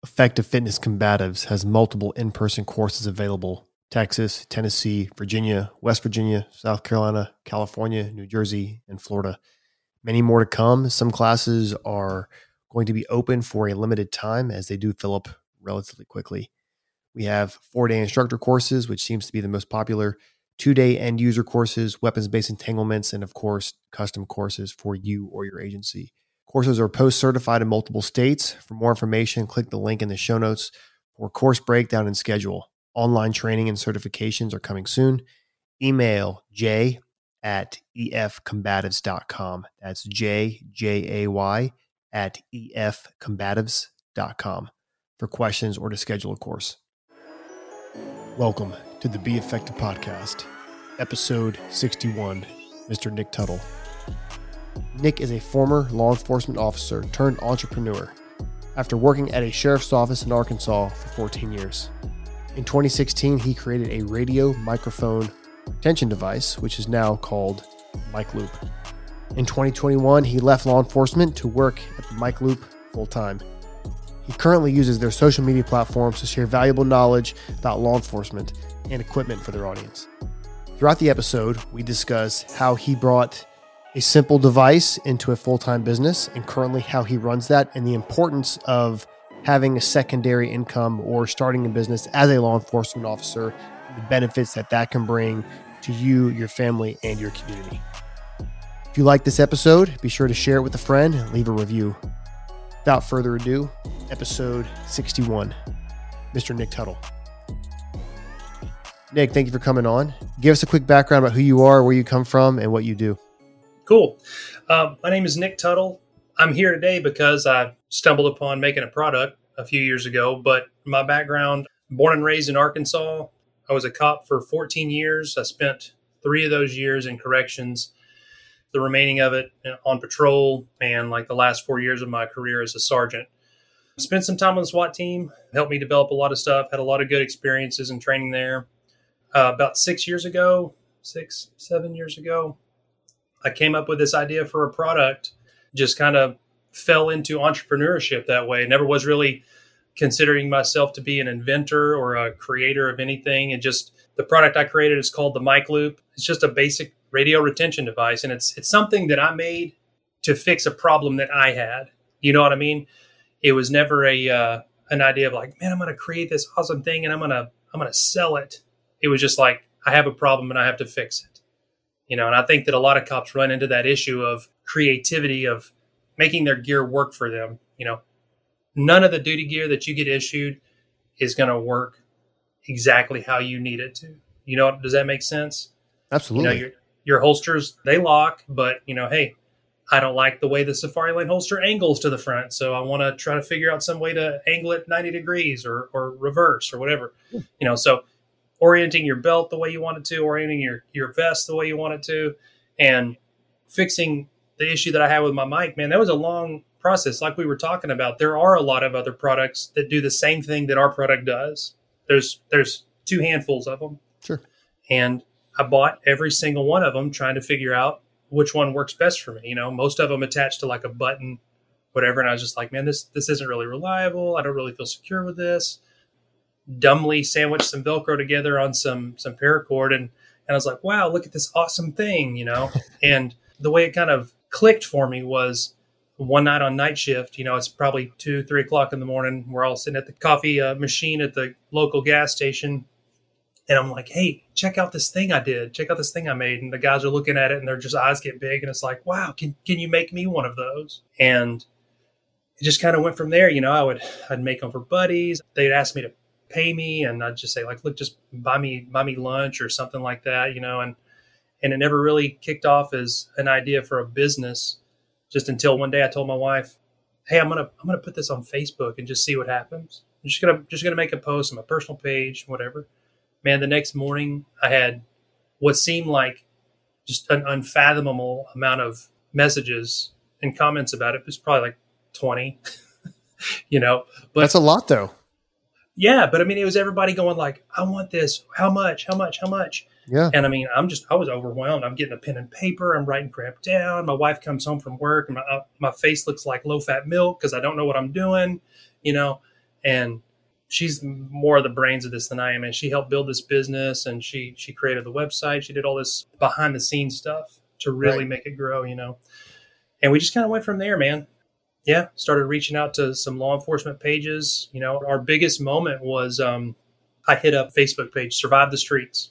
Effective Fitness Combatives has multiple in-person courses available. Texas, Tennessee, Virginia, West Virginia, South Carolina, California, New Jersey, and Florida. Many more to come. Some classes are going to be open for a limited time as they do fill up relatively quickly. We have 4-day instructor courses, which seems to be the most popular, 2-day end user courses, weapons-based entanglements, and of course, custom courses for you or your agency. Courses are post-certified in multiple states. For more information, click the link in the show notes for course breakdown and schedule. Online training and certifications are coming soon. Email jay@efcombatives.com. That's Jay @efcombatives.com for questions or to schedule a course. Welcome to the Be Effective Podcast, episode 61, Mr. Nick Tuttle. Nick is a former law enforcement officer turned entrepreneur after working at a sheriff's office in Arkansas for 14 years. In 2016, he created a radio microphone retention device, which is now called MicLoop. In 2021, he left law enforcement to work at the MicLoop full-time. He currently uses their social media platforms to share valuable knowledge about law enforcement and equipment for their audience. Throughout the episode, we discuss how he brought a simple device into a full-time business and currently how he runs that and the importance of having a secondary income or starting a business as a law enforcement officer, and the benefits that that can bring to you, your family, and your community. If you like this episode, be sure to share it with a friend and leave a review. Without further ado, episode 61, Mr. Nick Tuttle. Nick, thank you for coming on. Give us a quick background about who you are, where you come from, and what you do. Cool. My name is Nick Tuttle. I'm here today because I stumbled upon making a product a few years ago, but my background, born and raised in Arkansas. I was a cop for 14 years. I spent 3 of those years in corrections, the remaining of it on patrol, and like the last 4 years of my career as a sergeant. Spent some time on the SWAT team, helped me develop a lot of stuff, had a lot of good experiences and training there. About 7 years ago, I came up with this idea for a product, just kind of fell into entrepreneurship that way. Never was really considering myself to be an inventor or a creator of anything. And just the product I created is called the MicLoop. It's just a basic radio retention device. And it's something that I made to fix a problem that I had. You know what I mean? It was never an idea of like, man, I'm going to create this awesome thing and I'm going to sell it. It was just like, I have a problem and I have to fix it. You know, and I think that a lot of cops run into that issue of creativity, of making their gear work for them. You know, none of the duty gear that you get issued is going to work exactly how you need it to. You know, does that make sense? Absolutely. You know, your holsters, they lock, but, you know, hey, I don't like the way the Safari Lane holster angles to the front, so I want to try to figure out some way to angle it 90 degrees or reverse or whatever. You know, so orienting your belt the way you want it to, orienting your vest the way you want it to, and fixing the issue that I had with my mic, man, that was a long process. Like we were talking about, there are a lot of other products that do the same thing that our product does. There's 2 handfuls of them. Sure. And I bought every single one of them trying to figure out which one works best for me. You know, most of them attached to like a button, whatever. And I was just like, man, this isn't really reliable. I don't really feel secure with this. Dumbly sandwiched some Velcro together on some paracord. And I was like, wow, look at this awesome thing, you know? And the way it kind of clicked for me was one night on night shift. You know, it's probably 2-3 o'clock in the morning. We're all sitting at the coffee machine at the local gas station. And I'm like, hey, check out this thing I did. Check out this thing I made. And the guys are looking at it and their just eyes get big. And it's like, wow, can you make me one of those? And it just kind of went from there. You know, I'd make them for buddies. They'd ask me to pay me. And I'd just say like, look, just buy me lunch or something like that, you know, and it never really kicked off as an idea for a business, just until one day I told my wife, hey, I'm gonna put this on Facebook and just see what happens. I'm just gonna make a post on my personal page, whatever. Man, the next morning I had what seemed like just an unfathomable amount of messages and comments about it. It was probably like 20, you know. But that's a lot though. Yeah, but I mean, it was everybody going like, I want this. How much? Yeah. And I mean, I was overwhelmed. I'm getting a pen and paper. I'm writing crap down. My wife comes home from work and my face looks like low fat milk because I don't know what I'm doing, you know? And she's more of the brains of this than I am. And she helped build this business, and she created the website. She did all this behind the scenes stuff to really make it grow, And we just kind of went from there, man. Yeah. Started reaching out to some law enforcement pages. Our biggest moment was, I hit up Facebook page, Survive the Streets,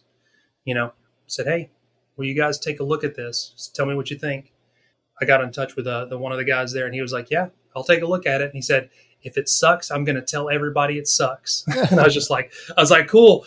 said, hey, will you guys take a look at this? Just tell me what you think. I got in touch with the one of the guys there, and he was like, yeah, I'll take a look at it. And he said, if it sucks, I'm going to tell everybody it sucks. And I was like, cool.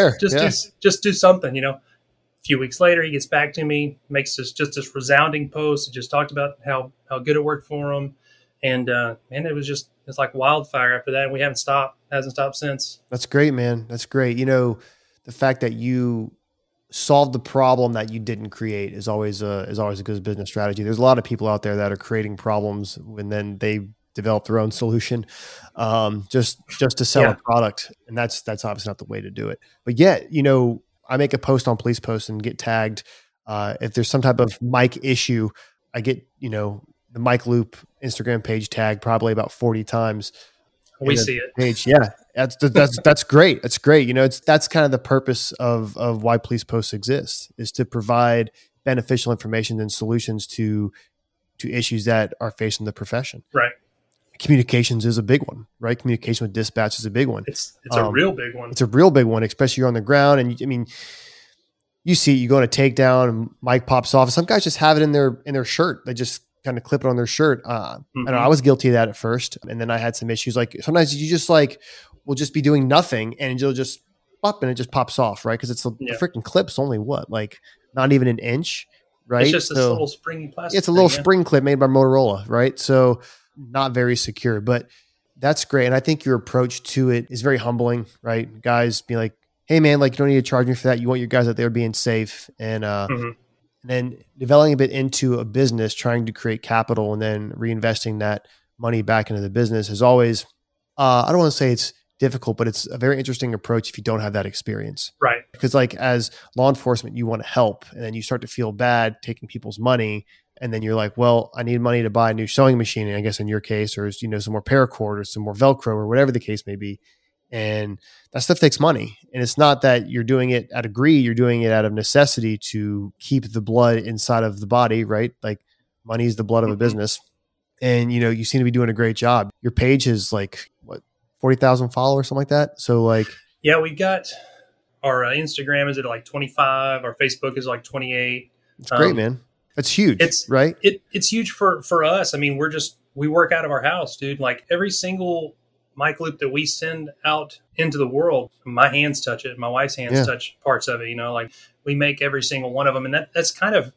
Just do something, A few weeks later, he gets back to me, makes this resounding post. He just talked about how good it worked for him. And, man, it's like wildfire after that. And we hasn't stopped since. That's great, man. That's great. The fact that you solved the problem that you didn't create is always a good business strategy. There's a lot of people out there that are creating problems and then they develop their own solution, just to sell a product. And that's obviously not the way to do it. But yet, I make a post on Police Post and get tagged. If there's some type of mic issue, I get, the Mike Loop Instagram page tagged probably about 40 times. We see it. Page. Yeah. That's great. That's great. That's kind of the purpose of why Police Post exists, is to provide beneficial information and solutions to issues that are facing the profession. Right. Communications is a big one, right? Communication with dispatch is a big one. It's a real big one. It's a real big one, especially you're on the ground. And you see, you go on a takedown and mic pops off. Some guys just have it in their shirt. They just kind of clip it on their shirt. And I was guilty of that at first. And then I had some issues. Like sometimes you just will just be doing nothing and you'll just pop and it just pops off, right? Because the freaking clip's only not even an inch, right? It's just this little springy plastic. It's a little spring clip made by Motorola, right? So not very secure, but that's great. And I think your approach to it is very humbling, right? Guys being like, hey man, you don't need to charge me for that. You want your guys out there being safe. And then developing it into a business, trying to create capital and then reinvesting that money back into the business is always, I don't want to say it's difficult, but it's a very interesting approach if you don't have that experience. Right. Because as law enforcement, you want to help and then you start to feel bad taking people's money. And then you're like, well, I need money to buy a new sewing machine. And I guess in your case, or some more paracord or some more Velcro or whatever the case may be. And that stuff takes money. And it's not that you're doing it out of greed. You're doing it out of necessity to keep the blood inside of the body, right? Like money is the blood of a business. And, you seem to be doing a great job. Your page is 40,000 followers, something like that. So yeah, we got our Instagram is at 25. Our Facebook is 28. It's great, man. That's huge. Right. It's huge for us. I mean, we work out of our house, dude. Every single mic loop that we send out into the world, my hands touch it. My wife's hands touch parts of it. We make every single one of them. And that's kind of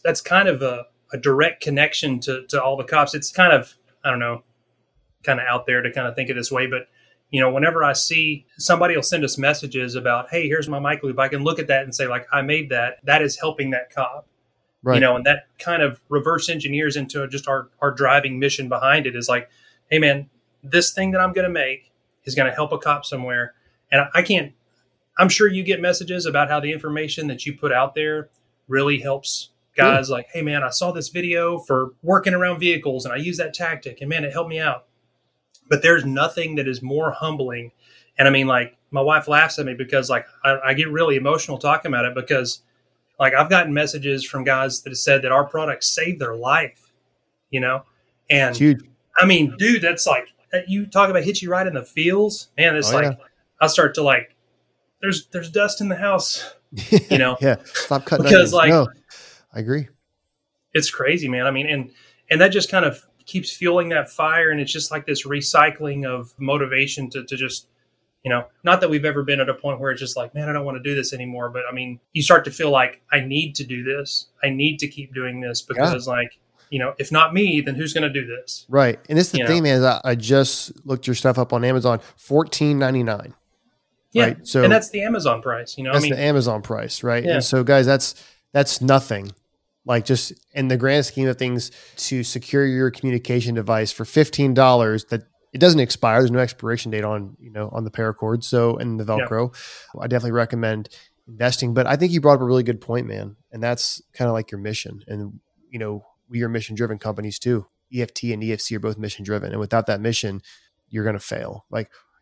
a direct connection to all the cops. It's kind of, I don't know, kind of out there to kind of think of this way. But, whenever I see somebody will send us messages about, hey, here's my mic loop, I can look at that and say I made that is helping that cop. Right. And that kind of reverse engineers into just our driving mission behind it is hey man, this thing that I'm going to make is going to help a cop somewhere. And I'm sure you get messages about how the information that you put out there really helps guys hey man, I saw this video for working around vehicles and I use that tactic and man, it helped me out. But there's nothing that is more humbling. And I mean, my wife laughs at me because I get really emotional talking about it because I've gotten messages from guys that have said that our products saved their life, and huge. I mean, dude, that's you talk about hit you right in the feels, man. It's I start to there's dust in the house, Yeah. Stop cutting because no, I agree. It's crazy, man. I mean, and that just kind of keeps fueling that fire. And it's just this recycling of motivation to just, not that we've ever been at a point where it's just man, I don't want to do this anymore. But I mean, you start to feel I need to do this. I need to keep doing this because if not me, then who's going to do this? Right. And it's the thing, man, is I just looked your stuff up on Amazon, $14.99. Yeah. Right? So, and that's the Amazon price, That's the Amazon price, right? Yeah. And so guys, that's nothing. Just in the grand scheme of things, to secure your communication device for $15 that it doesn't expire. There's no expiration date on the paracord. So, and the Velcro, I definitely recommend investing. But I think you brought up a really good point, man. And that's kind of your mission. And, we are mission driven companies too. EFT and EFC are both mission driven. And without that mission, you're going to fail.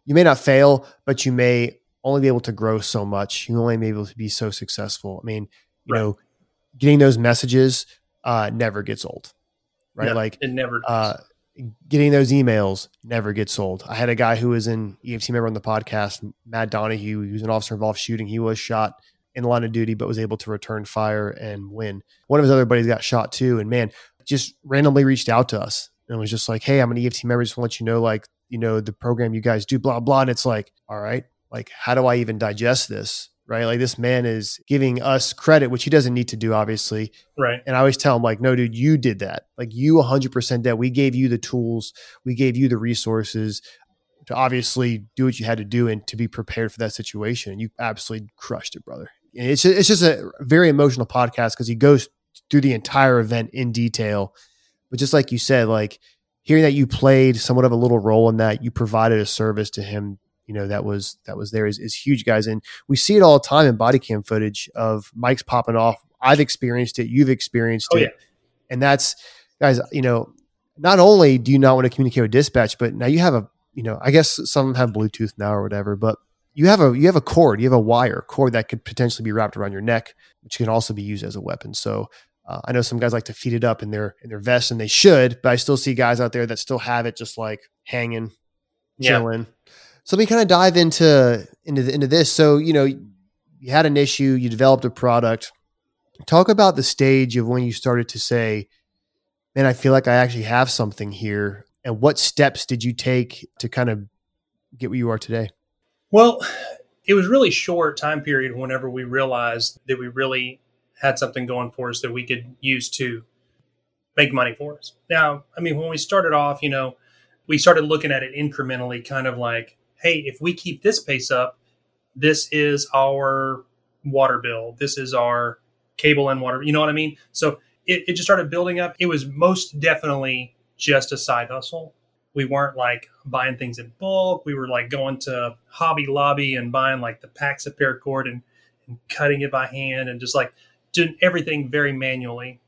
you may not fail, but you may only be able to grow so much. You only be able to be so successful. I mean, you Right. know, getting those messages never gets old, right? No, Like it never does. getting those emails never gets old. I had a guy who was an EFT member on the podcast, Matt Donahue. He was an officer involved shooting. He was shot in the line of duty, but was able to return fire and win. One of his other buddies got shot too. And man, just randomly reached out to us and was just like, hey, I'm an EFT member. Just want to let you know, like, you know, the program you guys do, blah, blah. And it's like, all right, like, how do I even digest this? Right? Like, this man is giving us credit, which he doesn't need to do, obviously. Right. And I always tell him, like, no, dude, you did that. Like, you 100% that. We gave you the tools. We gave you the resources to obviously do what you had to do and to be prepared for that situation. And you absolutely crushed it, brother. And it's just a very emotional podcast because he goes through the entire event in detail. But just like you said, like, hearing that you played somewhat of a little role in that, you provided a service to him, you know, that was there is huge, guys. And we see it all the time in body cam footage of mics popping off. I've experienced it. You've experienced it. Yeah. And that's, guys, you know, not only do you not want to communicate with dispatch, but now you have you know, I guess some have Bluetooth now or whatever, but you have a cord, you have a wire cord that could potentially be wrapped around your neck, which can also be used as a weapon. So I know some guys like to feed it up in their vest, and they should, but I still see guys out there that still have it just like hanging, chilling. Yeah. So let me kind of dive into this. So, you know, you had an issue, you developed a product. Talk about the stage of when you started to say, man, I feel like I actually have something here. And what steps did you take to kind of get where you are today? Well, it was really short time period whenever we realized that we really had something going for us that we could use to make money for us. Now, I mean, when we started off, you know, we started looking at it incrementally, kind of like, hey, if we keep this pace up, this is our water bill. This is our cable and water. You know what I mean? So it just started building up. It was most definitely just a side hustle. We weren't like buying things in bulk. We were like going to Hobby Lobby and buying like the packs of paracord and cutting it by hand and just like doing everything very manually,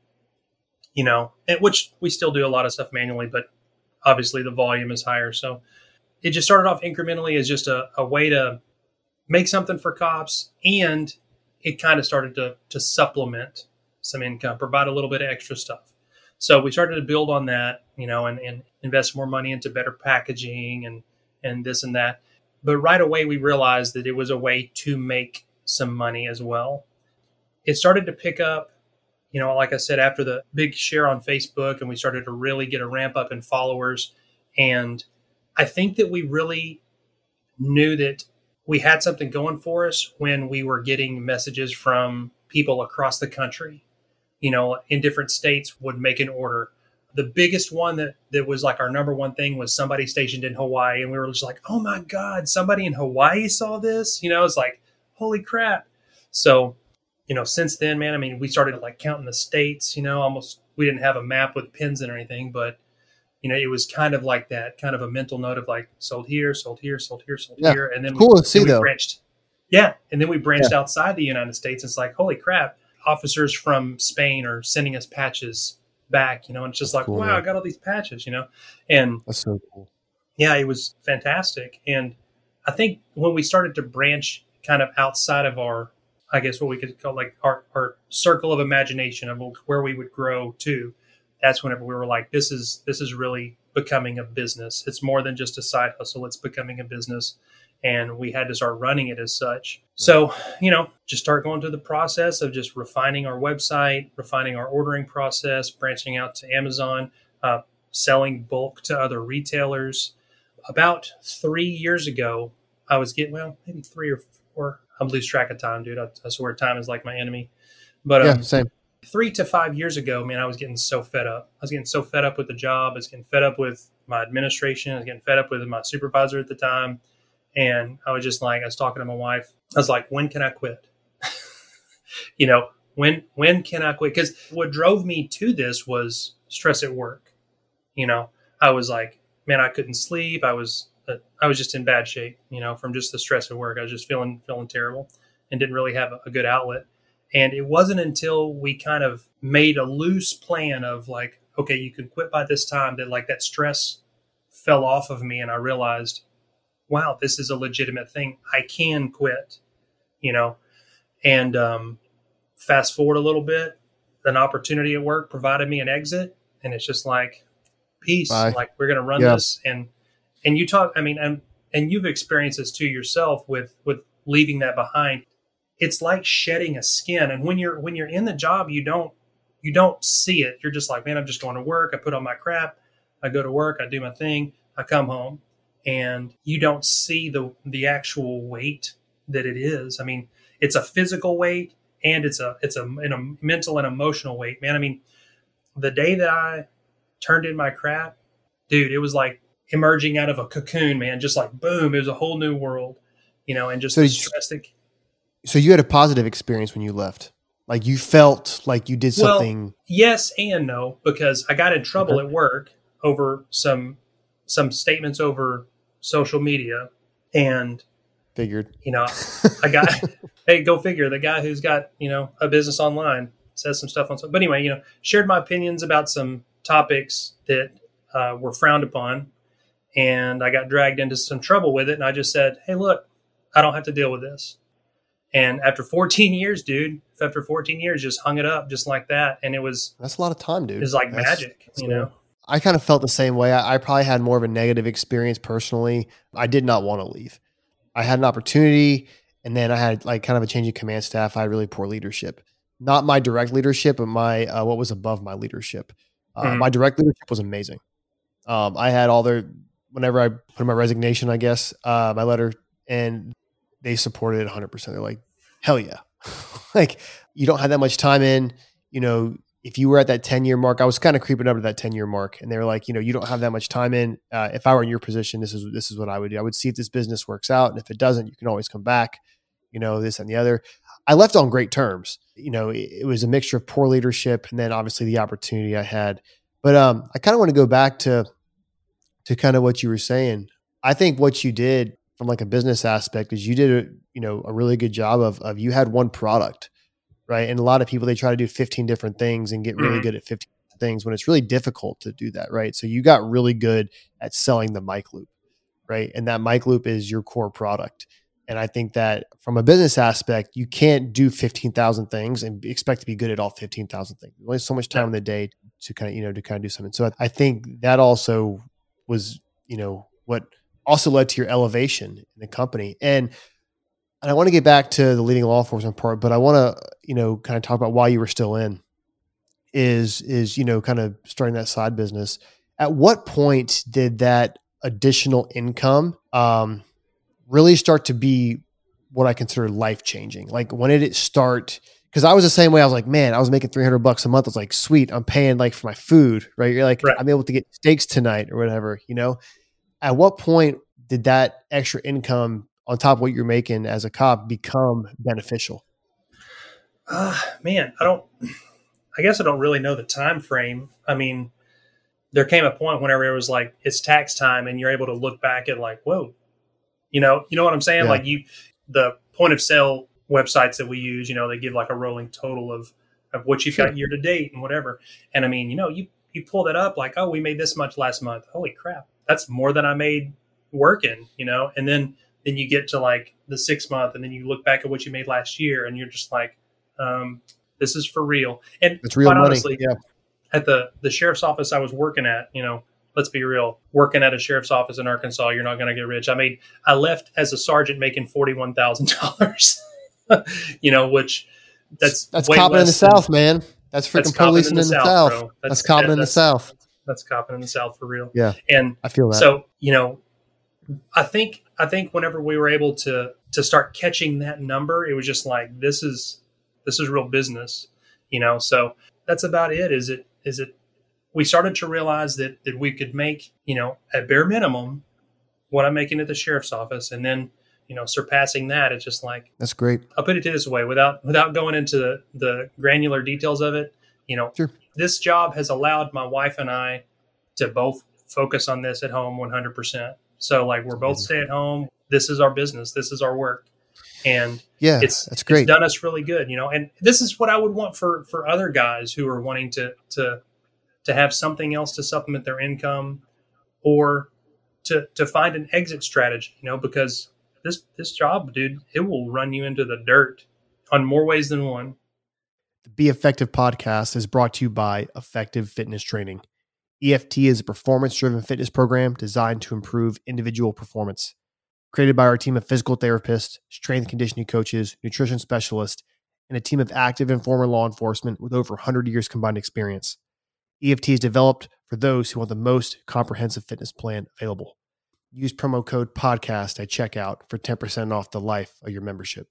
you know, and which we still do a lot of stuff manually, but obviously the volume is higher. So it just started off incrementally as just a way to make something for cops. And it kind of started to supplement some income, provide a little bit of extra stuff. So we started to build on that, you know, and invest more money into better packaging and this and that. But right away, we realized that it was a way to make some money as well. It started to pick up, you know, like I said, after the big share on Facebook, and we started to really get a ramp up in followers. And I think that we really knew that we had something going for us when we were getting messages from people across the country, you know, in different states would make an order. The biggest one that was like our number one thing was somebody stationed in Hawaii. And we were just like, oh my God, somebody in Hawaii saw this. You know, it's like, holy crap. So, you know, since then, man, I mean, we started like counting the states, you know, almost, we didn't have a map with pins and anything, but, you know, it was kind of like that, kind of a mental note of like sold here, sold here, sold here, sold here. And then cool to see though. Branched. Yeah. And then we branched outside the United States. It's like, holy crap. Officers from Spain are sending us patches back, you know, and it's just like, cool, wow, man. I got all these patches, you know, and that's so cool. Yeah, it was fantastic. And I think when we started to branch kind of outside of our, I guess what we could call like our circle of imagination of where we would grow to, that's whenever we were like, this is really becoming a business. It's more than just a side hustle. It's becoming a business. And we had to start running it as such. So, you know, just start going through the process of just refining our website, refining our ordering process, branching out to Amazon, selling bulk to other retailers. About 3 years ago, I was getting, well, maybe 3 or 4. I lose track of time, dude. I swear time is like my enemy. But same. 3 to 5 years ago, man, I was getting so fed up. I was getting so fed up with the job. I was getting fed up with my administration. I was getting fed up with my supervisor at the time. And I was just like, I was talking to my wife. I was like, when can I quit? You know, when can I quit? Because what drove me to this was stress at work. You know, I was like, man, I couldn't sleep. I was just in bad shape, you know, from just the stress at work. I was just feeling terrible and didn't really have a good outlet. And it wasn't until we kind of made a loose plan of like, okay, you can quit by this time, that like that stress fell off of me. And I realized, wow, this is a legitimate thing. I can quit, you know, and fast forward a little bit, an opportunity at work provided me an exit, and it's just like, peace. Bye. Like, we're going to run this. And you talk, I mean, and you've experienced this too yourself with leaving that behind. It's like shedding a skin. And when you're in the job, you don't see it. You're just like, man, I'm just going to work. I put on my crap. I go to work. I do my thing. I come home, and you don't see the actual weight that it is. I mean, it's a physical weight, and it's a mental and emotional weight, man. I mean, the day that I turned in my crap, dude, it was like emerging out of a cocoon, man. Just like, boom, it was a whole new world, you know, and just the stress that. So you had a positive experience when you left. Like, you felt like you did something. Well, yes and no, because I got in trouble at work over some statements over social media, and figured, you know, I got, hey, go figure. The guy who's got, you know, a business online says some stuff on, but anyway, you know, shared my opinions about some topics that were frowned upon, and I got dragged into some trouble with it. And I just said, hey, look, I don't have to deal with this. And after 14 years, dude, just hung it up just like that. And that's a lot of time, dude. It's like magic, you know? I kind of felt the same way. I probably had more of a negative experience personally. I did not want to leave. I had an opportunity, and then I had like kind of a change of command staff. I had really poor leadership, not my direct leadership, but my, what was above my leadership. My direct leadership was amazing. I had whenever I put in my resignation, I guess, my letter, and they supported it 100%. They're like, hell yeah. Like, you don't have that much time in, you know, if you were at that 10-year mark, I was kind of creeping up to that 10-year mark, and they were like, you know, you don't have that much time in. If I were in your position, this is what I would do. I would see if this business works out. And if it doesn't, you can always come back, you know, this and the other. I left on great terms. You know, it was a mixture of poor leadership and then obviously the opportunity I had. But I kind of want to go back to kind of what you were saying. I think what you did from like a business aspect is you did a really good job of you had one product, right? And a lot of people, they try to do 15 different things and get really good at 15 things when it's really difficult to do that, right? So you got really good at selling the mic loop, right? And that mic loop is your core product. And I think that from a business aspect, you can't do 15,000 things and expect to be good at all 15,000 things. There's only so much time in the day to kind of do something. So I think that also was, you know, what also led to your elevation in the company. And I want to get back to the leading law enforcement part, but I want to, you know, kind of talk about why you were still in is, you know, kind of starting that side business. At what point did that additional income, really start to be what I consider life-changing? Like, when did it start? Because I was the same way. I was like, man, I was making $300 a month. I was like, sweet, I'm paying like for my food, right? You're like, right. I'm able to get steaks tonight or whatever, you know? At what point did that extra income on top of what you're making as a cop become beneficial? Man, I guess I don't really know the time frame. I mean, there came a point whenever it was like, it's tax time, and you're able to look back at like, whoa, you know what I'm saying? Yeah. Like the point of sale websites that we use, you know, they give like a rolling total of what you've got year to date and whatever. And I mean, you know, you pull that up like, oh, we made this much last month. Holy crap. That's more than I made working, you know? And then you get to like the 6 month, and then you look back at what you made last year, and you're just like, this is for real. And it's real money. Honestly, yeah. At the sheriff's office I was working at, you know, let's be real, working at a sheriff's office in Arkansas, you're not going to get rich. I left as a sergeant making $41,000, you know, which that's copping in the South, man. That's freaking policing in the South. That's copping in the South. That's copping in the South for real. Yeah. And I feel that. So, you know, I think whenever we were able to start catching that number, it was just like, this is real business, you know? So that's about it. Is it, we started to realize that we could make, you know, at bare minimum what I'm making at the sheriff's office. And then, you know, surpassing that, it's just like, that's great. I'll put it this way, without going into the granular details of it, you know, sure. This job has allowed my wife and I to both focus on this at home 100%. So like, we're both stay at home. This is our business. This is our work. And yeah, that's great. It's done us really good, you know, and this is what I would want for other guys who are wanting to have something else to supplement their income, or to find an exit strategy, because this job, dude, it will run you into the dirt on more ways than one. The Be Effective podcast is brought to you by Effective Fitness Training. EFT is a performance-driven fitness program designed to improve individual performance. Created by our team of physical therapists, strength and conditioning coaches, nutrition specialists, and a team of active and former law enforcement with over 100 years combined experience. EFT is developed for those who want the most comprehensive fitness plan available. Use promo code podcast at checkout for 10% off the life of your membership.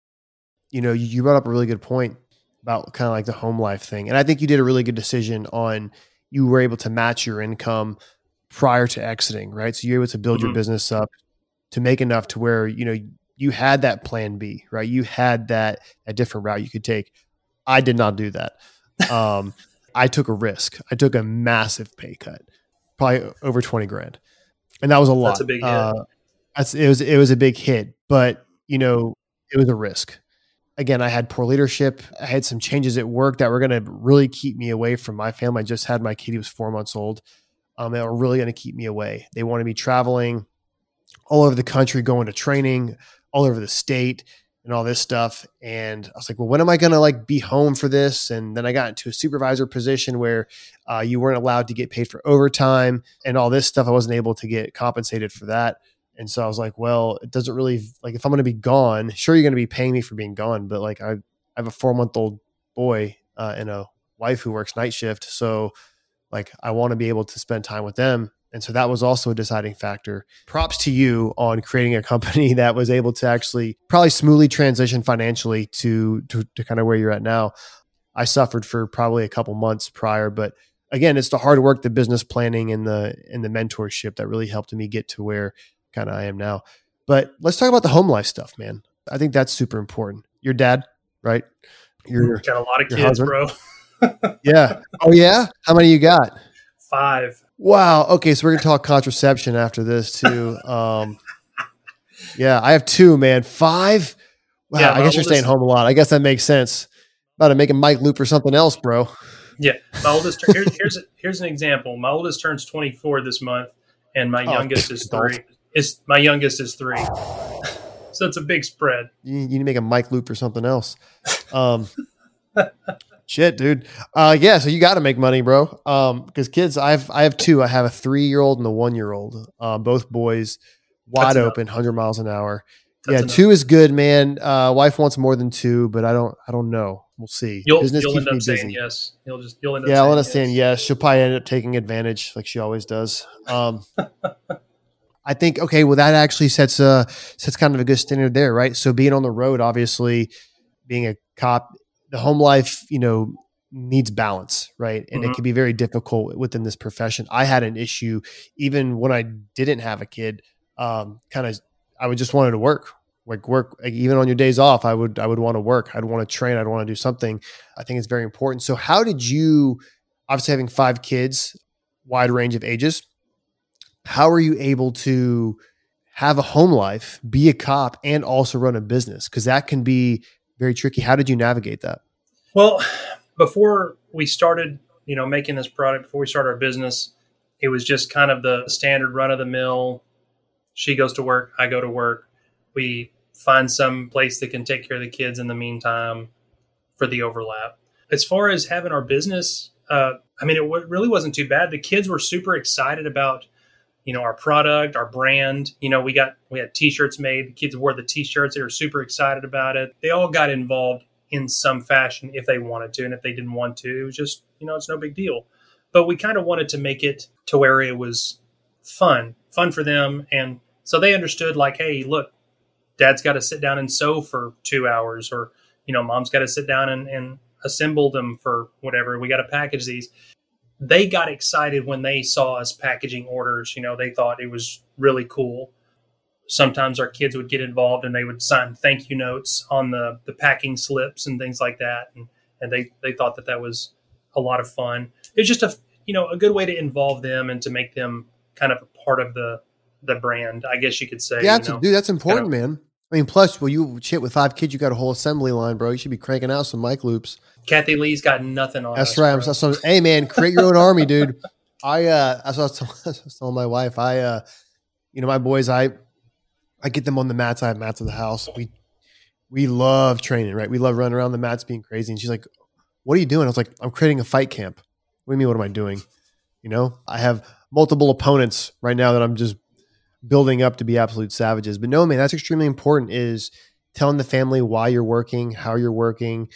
You brought up a really good point about kind of like the home life thing. And I think you did a really good decision on you were able to match your income prior to exiting, right? So you're able to build your business up to make enough to where, you had that plan B, right? You had a different route you could take. I did not do that. I took a risk. I took a massive pay cut, probably over 20 grand. And that was a lot. That's a big hit. It was a big hit, but it was a risk. Again, I had poor leadership. I had some changes at work that were going to really keep me away from my family. I just had my kid. He was 4 months old. That were really going to keep me away. They wanted me traveling all over the country, going to training all over the state and all this stuff. And I was like, well, when am I going to be home for this? And then I got into a supervisor position where you weren't allowed to get paid for overtime and all this stuff. I wasn't able to get compensated for that. And so I was like, well, it doesn't really, if I'm going to be gone, sure, you're going to be paying me for being gone. But I have a 4-month-old boy and a wife who works night shift. So I want to be able to spend time with them. And so that was also a deciding factor. Props to you on creating a company that was able to actually probably smoothly transition financially to kind of where you're at now. I suffered for probably a couple months prior, but again, it's the hard work, the business planning and the mentorship that really helped me get to where kind of I am now. But let's talk about the home life stuff, man. I think that's super important. Your dad, right? You're got a lot of kids, bro. Yeah. Oh yeah. How many you got? 5. Wow. Okay. So we're going to talk contraception after this too. Yeah, I have 2, man. 5. Wow. Yeah, I guess you're staying home a lot. I guess that makes sense. About to make a mic loop or something else, bro. Yeah. My oldest, here's an example. My oldest turns 24 this month and my youngest is 3. My youngest is 3. So it's a big spread. You need to make a mic loop or something else. Shit, dude. Yeah, so you got to make money, bro. Because kids, I have 2. I have a 3-year-old and a 1-year-old. Both boys, wide open, 100 miles an hour. That's enough. 2 is good, man. Wife wants more than 2, but I don't know. We'll see. You'll end up saying yes. You'll end up. Yeah, I'll end up saying yes. She'll probably end up taking advantage, like she always does. I think okay. Well, that actually sets kind of a good standard there, right? So being on the road, obviously, being a cop, the home life, needs balance, right? And it can be very difficult within this profession. I had an issue even when I didn't have a kid. I would just wanted to work. Even on your days off, I would want to work. I'd want to train. I'd want to do something. I think it's very important. So how did you, obviously having 5 kids, wide range of ages, how are you able to have a home life, be a cop, and also run a business? Because that can be very tricky. How did you navigate that? Well, before we started, making this product, before we started our business, it was just kind of the standard run of the mill. She goes to work, I go to work. We find some place that can take care of the kids in the meantime for the overlap. As far as having our business, it really wasn't too bad. The kids were super excited about our product, our brand. We had T-shirts made. The kids wore the T-shirts. They were super excited about it. They all got involved in some fashion if they wanted to. And if they didn't want to, it was just, it's no big deal. But we kind of wanted to make it to where it was fun for them. And so they understood hey, look, dad's got to sit down and sew for 2 hours, or, mom's got to sit down and assemble them for whatever. We got to package these. They got excited when they saw us packaging orders. They thought it was really cool. Sometimes our kids would get involved and they would sign thank you notes on the packing slips and things like that. And they thought that was a lot of fun. It's just a good way to involve them and to make them kind of a part of the brand, I guess you could say. Yeah, dude, that's important, man. Plus, you with 5 kids, you got a whole assembly line, bro. You should be cranking out some mic loops. Kathy Lee's got nothing on That's us. Right. Hey, man, create your own army, dude. I was telling my wife, My boys, I get them on the mats. I have mats at the house. We love training, right? We love running around the mats being crazy. And she's like, what are you doing? I was like, I'm creating a fight camp. What do you mean, what am I doing? I have multiple opponents right now that I'm just building up to be absolute savages. But no, man, that's extremely important, is telling the family why you're working, how you're working.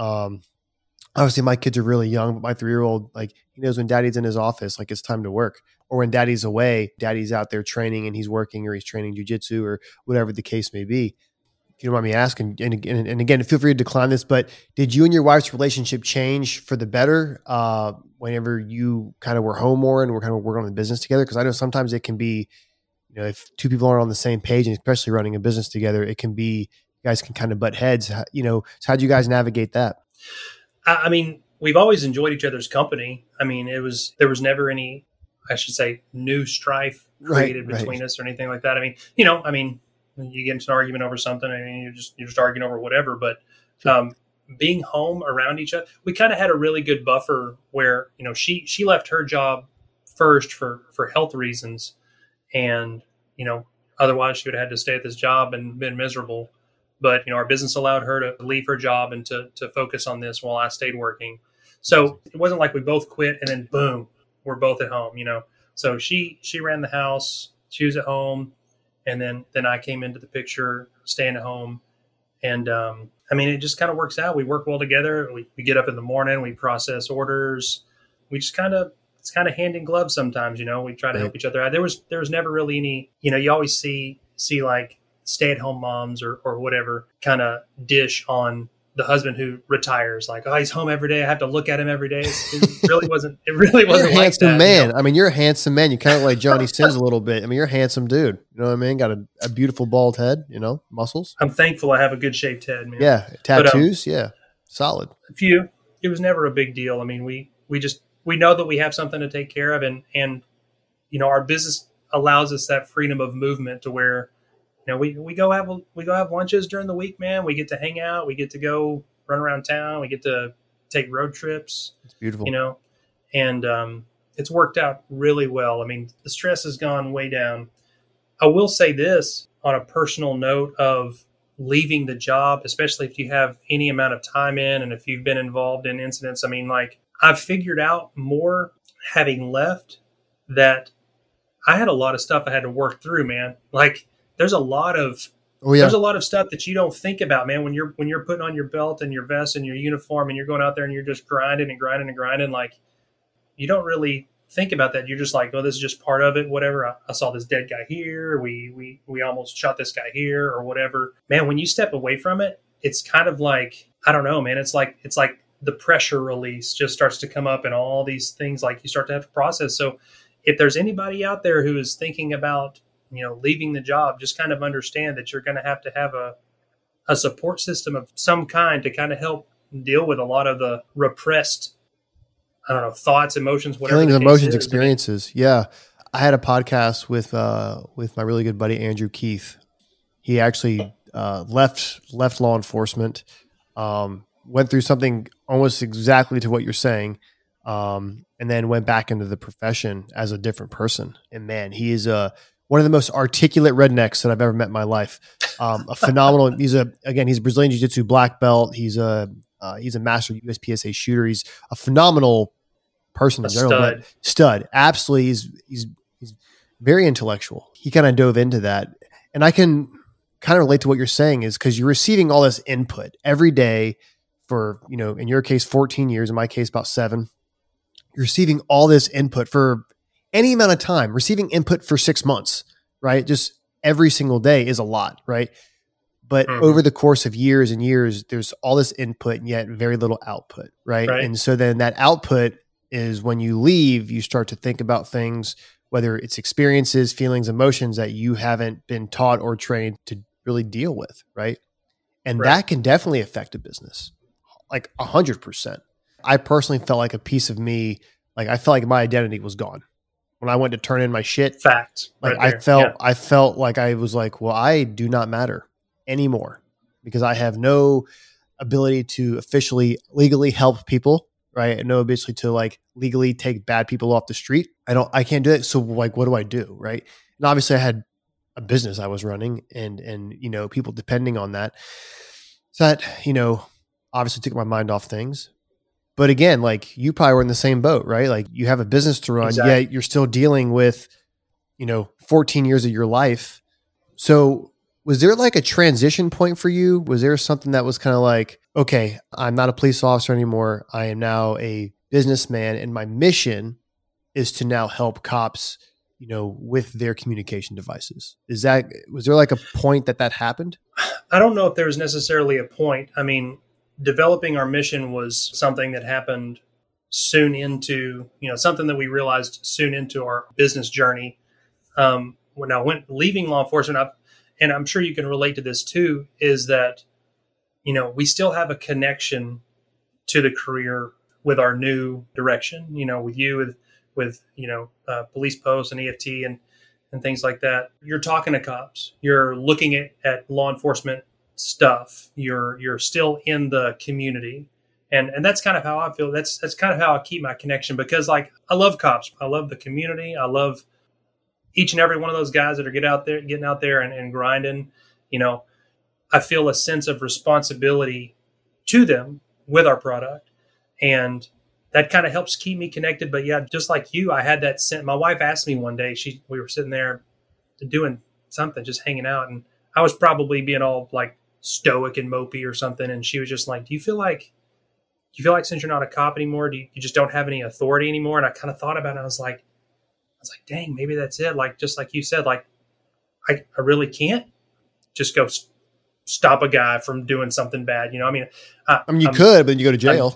Obviously my kids are really young, but my 3-year-old, like, he knows when daddy's in his office, like it's time to work, or when daddy's away, daddy's out there training and he's working, or he's training jujitsu or whatever the case may be. If you don't mind me asking, and again, feel free to decline this, but did you and your wife's relationship change for the better whenever you kind of were home more and were kind of working on the business together? Because I know sometimes it can be, if two people aren't on the same page, and especially running a business together, it can be, you guys can kind of butt heads. So how do you guys navigate that? I mean, we've always enjoyed each other's company. I mean, there was never any, I should say, new strife created between us or anything like that. I mean, you get into an argument over something, I mean, you're just arguing over whatever. But being home around each other, we kind of had a really good buffer where, she left her job first for health reasons, and otherwise she would have had to stay at this job and been miserable. But our business allowed her to leave her job and to focus on this while I stayed working. So it wasn't like we both quit and then boom, we're both at home. So she ran the house, she was at home. And then I came into the picture, staying at home. And it just kind of works out. We work well together. We get up in the morning, we process orders. We just it's kind of hand in glove sometimes, we try to help each other out. There was never really any, you always see like stay-at-home moms or whatever kind of dish on the husband who retires, like, oh, he's home every day, I have to look at him every day. It really wasn't you're a handsome man. I mean, you're a handsome man. You kind of like Johnny Sins a little bit. I mean, you're a handsome dude. You know what I mean? Got a beautiful bald head, muscles. I'm thankful I have a good shaped head, man. Yeah. Tattoos. But, solid. A few. It was never a big deal. I mean, we know that we have something to take care of, and our business allows us that freedom of movement to where, we go have lunches during the week, man. We get to hang out. We get to go run around town. We get to take road trips. It's beautiful, and it's worked out really well. I mean, the stress has gone way down. I will say this on a personal note of leaving the job, especially if you have any amount of time in, and if you've been involved in incidents. I mean, like, I've figured out more having left that I had a lot of stuff I had to work through, man. Like, there's a lot of stuff that you don't think about, man, when you're putting on your belt and your vest and your uniform and you're going out there and you're just grinding and grinding and grinding. Like, you don't really think about that. You're just like, oh, this is just part of it. Whatever. I saw this dead guy here. We almost shot this guy here or whatever. Man, when you step away from it, it's kind of like, I don't know, man. It's like the pressure release just starts to come up and all these things, like, you start to have to process. So if there's anybody out there who is thinking about, leaving the job, just kind of understand that you're going to have a support system of some kind to kind of help deal with a lot of the repressed, I don't know, thoughts, emotions, whatever. Feelings, emotions, experiences. Yeah. I had a podcast with my really good buddy, Andrew Keith. He actually left law enforcement, went through something almost exactly to what you're saying, and then went back into the profession as a different person. And man, he is one of the most articulate rednecks that I've ever met in my life. A phenomenal. He's a Brazilian Jiu-Jitsu black belt. He's a master USPSA shooter. He's a phenomenal person in general. Stud. Absolutely. He's very intellectual. He kind of dove into that, and I can kind of relate to what you're saying, is because you're receiving all this input every day for, in your case, 14 years, in my case, about 7. You're receiving all this input for any amount of time. Receiving input for 6 months, right? Just every single day is a lot, right? But over the course of years and years, there's all this input and yet very little output, right? And so then that output is when you leave, you start to think about things, whether it's experiences, feelings, emotions that you haven't been taught or trained to really deal with, right? And that can definitely affect a business, like 100%. I personally felt like a piece of me, like I felt like my identity was gone when I went to turn in my shit. Fact. Like I felt like I was like, well, I do not matter anymore because I have no ability to officially legally help people, right? No ability to like legally take bad people off the street. I can't do it. So like, what do I do? Right. And obviously I had a business I was running and, you know, people depending on that. So that, you know, obviously took my mind off things. But again, like you probably were in the same boat, right? Like you have a business to run, Exactly. yet you're still dealing with, you know, 14 years of your life. So was there like a transition point for you? Was there something that was kind of like, okay, I'm not a police officer anymore. I am now a businessman and my mission is to now help cops, you know, with their communication devices. Was there like a point that happened? I don't know if there was necessarily a point. I mean, developing our mission was something that happened soon into, something that we realized soon into our business journey. When I went leaving law enforcement, and I'm sure you can relate to this too, is that, we still have a connection to the career with our new direction, with you, with police posts and EFT and things like that. You're talking to cops, you're looking at law enforcement stuff, you're still in the community. And that's kind of how I feel. That's kind of how I keep my connection, because like I love cops. I love the community. I love each and every one of those guys that are getting out there and grinding. I feel a sense of responsibility to them with our product. And that kind of helps keep me connected. But yeah, just like you, I had that sense. My wife asked me one day, we were sitting there doing something, just hanging out. And I was probably being all like stoic and mopey or something. And she was just like, do you feel like since you're not a cop anymore, you just don't have any authority anymore? And I kind of thought about it. I was like, dang, maybe that's it. Like, just like you said, like I really can't just go stop a guy from doing something bad. I mean, you could, but then you go to jail.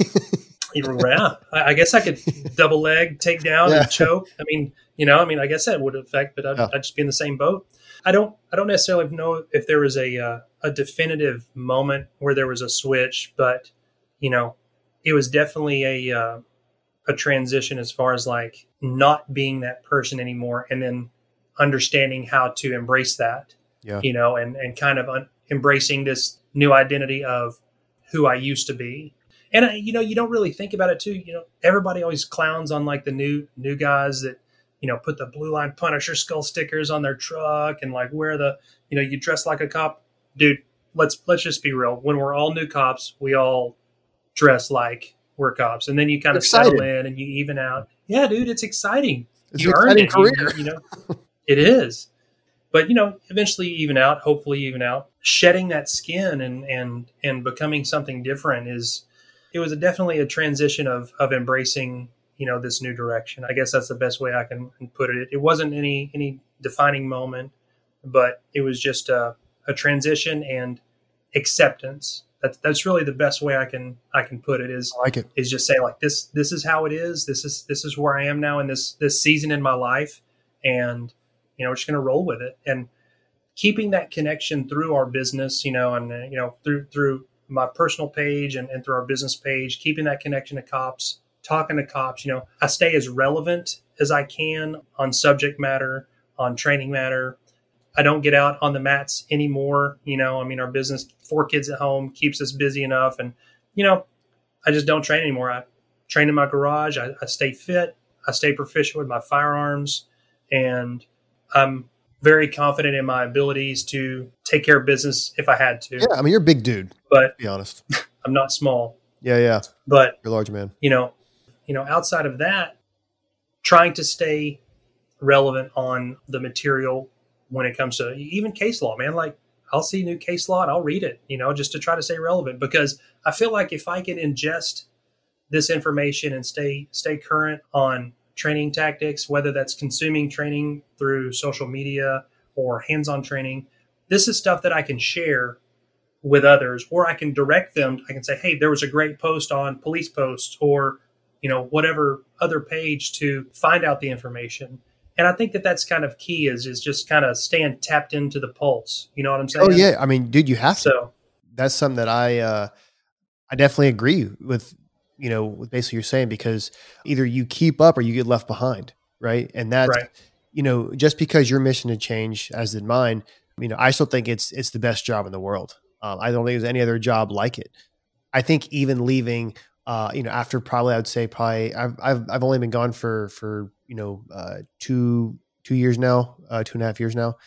Yeah, I guess I could double leg, take down, and choke. I mean, I guess that would affect, but I'd just be in the same boat. I don't necessarily know if there was a definitive moment where there was a switch, but it was definitely a transition as far as like not being that person anymore, and then understanding how to embrace that. Yeah. And kind of embracing this new identity of who I used to be. And you don't really think about it too. Everybody always clowns on like the new guys that, put the Blue Line Punisher skull stickers on their truck and like wear the, you dress like a cop. Dude, let's just be real. When we're all new cops, we all dress like we're cops, and then you kind of settle in and you even out. Yeah, dude, it's exciting. You earned it. Career. It is. But, eventually even out, hopefully even out. Shedding that skin and becoming something different it was definitely a transition of embracing, this new direction. I guess that's the best way I can put it. It wasn't any defining moment, but it was just a transition and acceptance. That's really the best way I can put it. I like it. Is just say like this is how it is. This is where I am now in this season in my life, and we're just going to roll with it. And keeping that connection through our business, and through my personal page and through our business page, keeping that connection to cops, talking to cops. I stay as relevant as I can on subject matter, on training matter. I don't get out on the mats anymore. Our business, 4 kids at home, keeps us busy enough. And, I just don't train anymore. I train in my garage. I stay fit. I stay proficient with my firearms. And I'm very confident in my abilities to take care of business if I had to. Yeah, you're a big dude, but to be honest. I'm not small. Yeah. But you're a large man. Outside of that, trying to stay relevant on the material when it comes to even case law, man. Like I'll see new case law and I'll read it, just to try to stay relevant, because I feel like if I can ingest this information and stay current on training tactics, whether that's consuming training through social media or hands-on training, this is stuff that I can share with others, or I can direct them. I can say, hey, there was a great post on Police Post or, whatever other page to find out the information. And I think that's kind of key is just kind of staying tapped into the pulse. You know what I'm saying? Oh yeah. Dude, you have to. So that's something that I definitely agree with, with basically you're saying, because either you keep up or you get left behind. Right. And that's, right. Just because your mission had changed, as did mine, I still think it's the best job in the world. I don't think there's any other job like it. I think even leaving, after probably I've only been gone for 2 years now, 2.5 years now.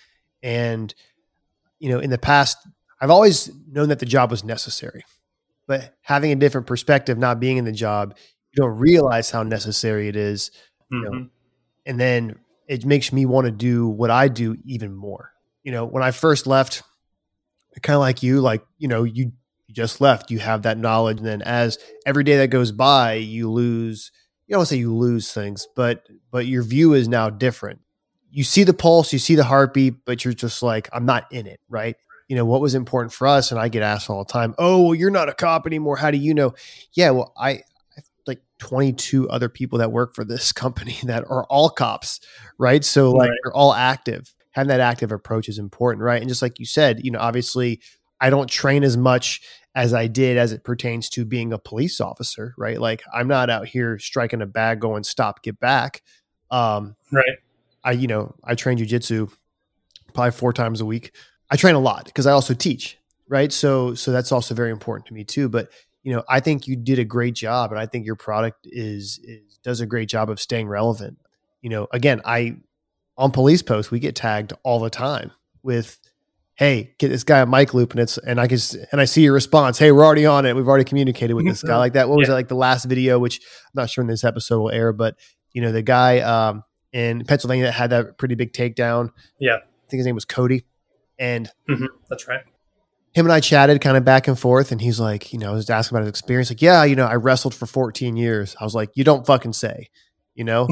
And, in the past, I've always known that the job was necessary, but having a different perspective, not being in the job, you don't realize how necessary it is, and then it makes me want to do what I do even more. When I first left, kind of like you, you just left, you have that knowledge. And then as every day that goes by, you lose, you don't say you lose things, but your view is now different. You see the pulse, you see the heartbeat, but you're just like, I'm not in it. Right. What was important for us. And I get asked all the time, oh, well, you're not a cop anymore. How do you know? Yeah. Well, I have like 22 other people that work for this company that are all cops. Right. So like they're all active. Having that active approach is important. Right. And just like you said, obviously I don't train as much as I did as it pertains to being a police officer, right? Like I'm not out here striking a bag, going stop, get back. Right. I train jujitsu probably 4 times a week. I train a lot because I also teach, right? So that's also very important to me too. But I think you did a great job, and I think your product does a great job of staying relevant. Again, on police posts, we get tagged all the time with, hey, get this guy a mic loop, and I see your response. Hey, we're already on it. We've already communicated with this guy like that. What was it, like the last video, which I'm not sure when this episode will air, but the guy in Pennsylvania that had that pretty big takedown. Yeah. I think his name was Cody. And that's right. Him and I chatted kind of back and forth, and he's like, I was asking about his experience. Like, yeah, I wrestled for 14 years. I was like, you don't fucking say, Yeah.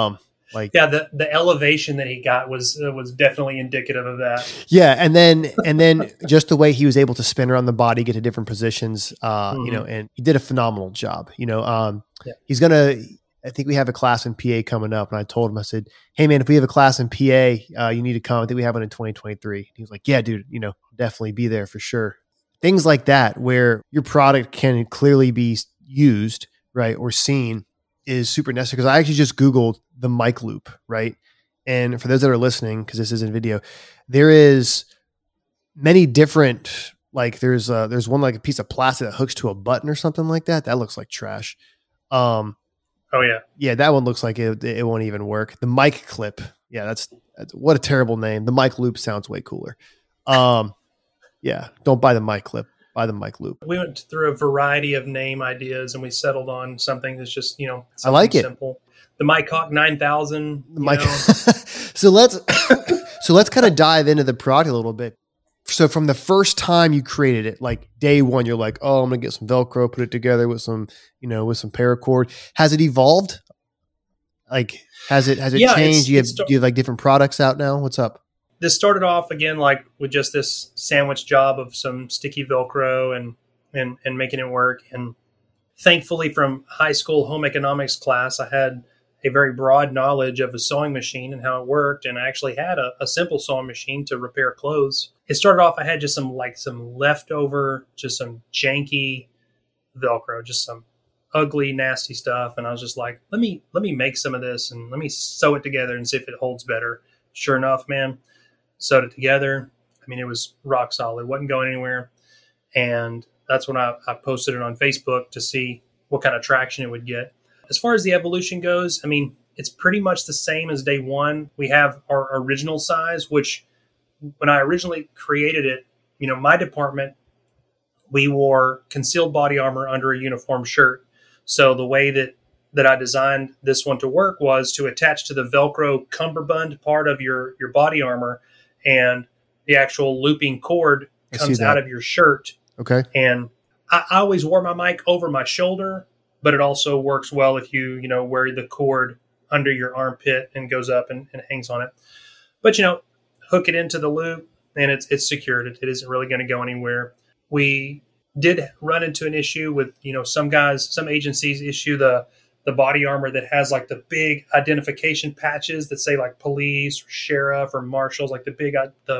The elevation that he got was definitely indicative of that. Yeah, and then just the way he was able to spin around the body, get to different positions, and he did a phenomenal job. He's gonna. I think we have a class in PA coming up, and I told him, I said, hey man, if we have a class in PA, you need to come. I think we have one in 2023. He was like, yeah, dude, definitely be there for sure. Things like that, where your product can clearly be used, right, or seen, is super necessary. Because I actually just Googled the mic loop, right? And for those that are listening, because this isn't video, there is many different, like there's one like a piece of plastic that hooks to a button or something like that. That looks like trash. Oh yeah. Yeah, that one looks like it won't even work. The mic clip. Yeah, that's what a terrible name. The mic loop sounds way cooler. Yeah, don't buy the mic clip. Buy the mic loop. We went through a variety of name ideas, and we settled on something that's just I like it. Simple. The Mike Hawk 9000. So let's kind of dive into the product a little bit. So from the first time you created it, like day one, you're like, oh, I'm going to get some Velcro, put it together with some, with some paracord. Has it evolved? Like, has it changed? Do you have like different products out now? What's up? This started off again, like with just this sandwich job of some sticky Velcro and making it work. And thankfully from high school home economics class, I had a very broad knowledge of a sewing machine and how it worked. And I actually had a simple sewing machine to repair clothes. It started off, I had just some leftover, just some janky Velcro, just some ugly, nasty stuff. And I was just like, let me make some of this and let me sew it together and see if it holds better. Sure enough, man, sewed it together. I mean, it was rock solid, wasn't going anywhere. And that's when I posted it on Facebook to see what kind of traction it would get. As far as the evolution goes, I mean, it's pretty much the same as day one. We have our original size, which when I originally created it, my department, we wore concealed body armor under a uniform shirt. So the way that I designed this one to work was to attach to the Velcro cummerbund part of your body armor, and the actual looping cord comes out of your shirt. Okay. And I always wore my mic over my shoulder, but it also works well if you wear the cord under your armpit and goes up and hangs on it. But, hook it into the loop and it's secured. It isn't really going to go anywhere. We did run into an issue with, some agencies issue the body armor that has like the big identification patches that say like police or sheriff or marshals, like the big,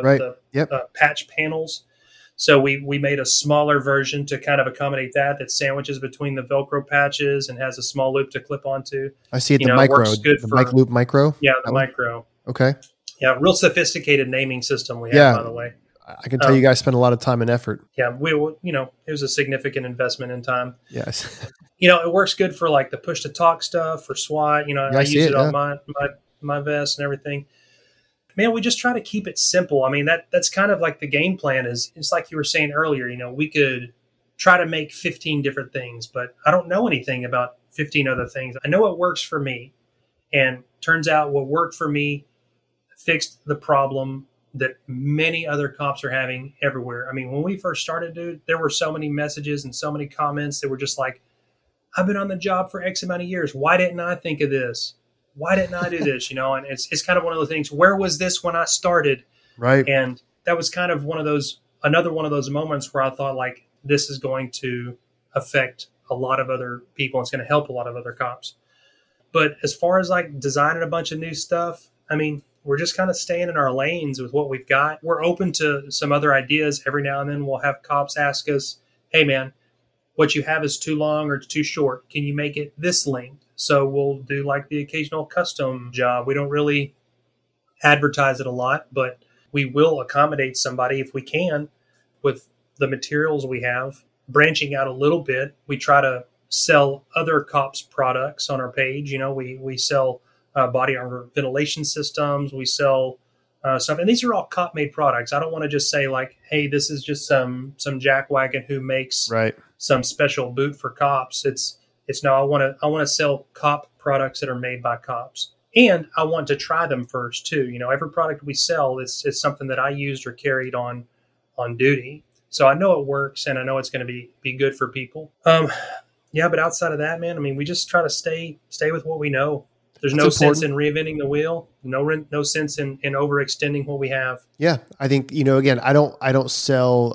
patch panels. So we made a smaller version to kind of accommodate that sandwiches between the Velcro patches and has a small loop to clip onto. I see it, the micro, mic loop micro. Yeah, the micro. Okay. Yeah, real sophisticated naming system we have, by the way. I can tell you guys spend a lot of time and effort. Yeah, it was a significant investment in time. Yes. It works good for like the push to talk stuff for SWAT. I use it on my vest and everything. Man, we just try to keep it simple. I mean, that's kind of like the game plan is, it's like you were saying earlier, we could try to make 15 different things, but I don't know anything about 15 other things. I know what works for me. And turns out what worked for me fixed the problem that many other cops are having everywhere. I mean, when we first started, dude, there were so many messages and so many comments that were just like, I've been on the job for X amount of years. Why didn't I think of this? Why didn't I do this? And it's kind of one of the things, where was this when I started? Right. And that was kind of another one of those moments where I thought, like, this is going to affect a lot of other people. It's going to help a lot of other cops. But as far as like designing a bunch of new stuff, I mean, we're just kind of staying in our lanes with what we've got. We're open to some other ideas. Every now and then we'll have cops ask us, hey man, what you have is too long or too short. Can you make it this length? So we'll do like the occasional custom job. We don't really advertise it a lot, but we will accommodate somebody if we can with the materials we have. Branching out a little bit, we try to sell other cops' products on our page. We sell body armor ventilation systems. We sell stuff, and these are all cop-made products. I don't want to just say like, hey, this is just some jackwagon who makes some special boot for cops. It's no, I want to sell cop products that are made by cops, and I want to try them first too. Every product we sell is something that I used or carried on duty, so I know it works, and I know it's going to be good for people. Yeah, but outside of that, man, I mean, we just try to stay with what we know. There's no sense in reinventing the wheel. No sense in overextending what we have. Yeah, I think again, I don't sell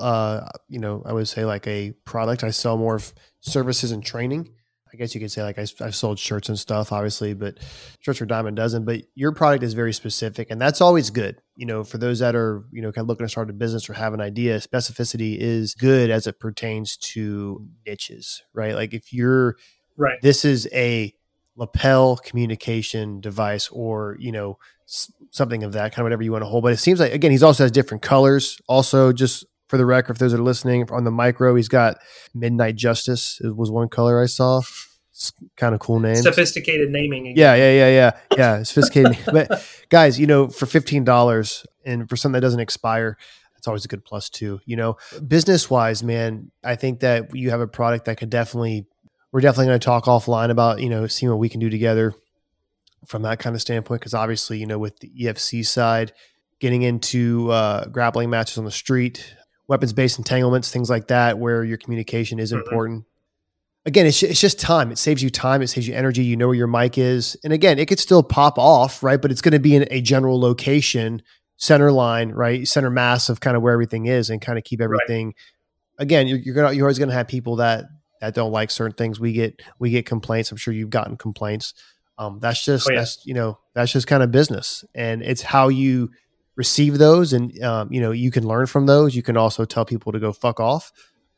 I would say like a product. I sell more of services and training. I guess you could say like I've sold shirts and stuff, obviously, but shirts are dime a dozen. But your product is very specific, and that's always good. For those that are kind of looking to start a business or have an idea, specificity is good as it pertains to niches, right? Like if you're right, this is a lapel communication device or something of that kind of whatever you want to hold. But it seems like, again, he's also has different colors. Also, just for the record, if those are listening on the micro, he's got Midnight Justice. It was one color I saw. It's kind of cool name. Sophisticated naming. Again. Yeah. Sophisticated. But guys, for $15 and for something that doesn't expire, it's always a good plus too. Business wise, man, I think that you have a product that could we're definitely going to talk offline about, seeing what we can do together from that kind of standpoint. Cause obviously, with the EFC side, getting into grappling matches on the street, weapons-based entanglements, things like that, where your communication is important. Again, it's just time. It saves you time. It saves you energy. You know where your mic is. And again, it could still pop off, right? But it's going to be in a general location, center line, right? Center mass of kind of where everything is and kind of keep everything. Right. Again, you're always going to have people that don't like certain things. We get complaints. I'm sure you've gotten complaints. That's just kind of business, and it's how you receive those. And, you can learn from those. You can also tell people to go fuck off.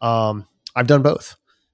I've done both.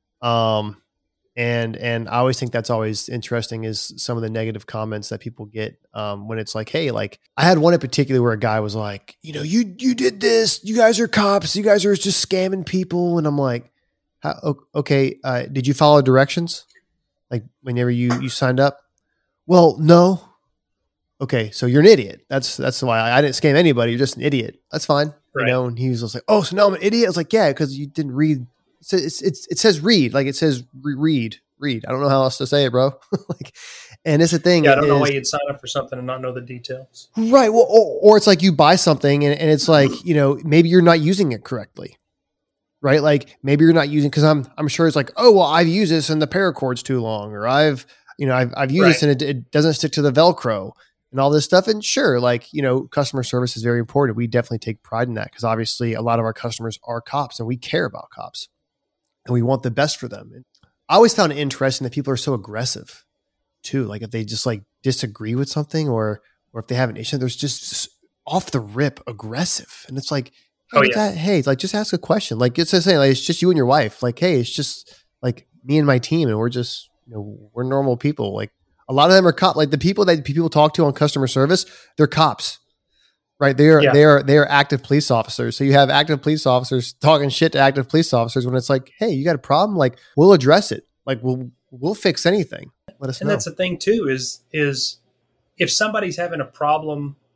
And I always think that's always interesting is some of the negative comments that people get, when it's like, hey, like I had one in particular where a guy was like, you did this, you guys are cops, you guys are just scamming people. And I'm like, okay. Did you follow directions? Like whenever you signed up? Well, no. Okay. So you're an idiot. That's why I didn't scam anybody. You're just an idiot. That's fine. Right. And he was just like, oh, so now I'm an idiot. I was like, yeah, because you didn't read. It says read, like it says read. I don't know how else to say it, bro. And it's a thing. Yeah, I don't know why you'd sign up for something and not know the details. Right. Well, or it's like you buy something and it's like, maybe you're not using it correctly. Right. Like maybe you're not using, cause I'm sure it's like, oh, well, I've used this and the paracord's too long, or I've used this and it doesn't stick to the Velcro and all this stuff. And sure, like, customer service is very important. We definitely take pride in that because obviously a lot of our customers are cops and we care about cops and we want the best for them. And I always found it interesting that people are so aggressive too. Like if they just like disagree with something or if they have an issue, there's just off the rip aggressive. And it's like, hey, it's like, just ask a question. Like it's just saying, like, it's just you and your wife. Like, hey, it's just like me and my team. And we're just, we're normal people. Like a lot of them are cops. Like the people that people talk to on customer service, they're cops, right? They are active police officers. So you have active police officers talking shit to active police officers when it's like, hey, you got a problem? Like we'll address it. Like we'll fix anything. Let us know. And that's the thing too, is if somebody's having a problem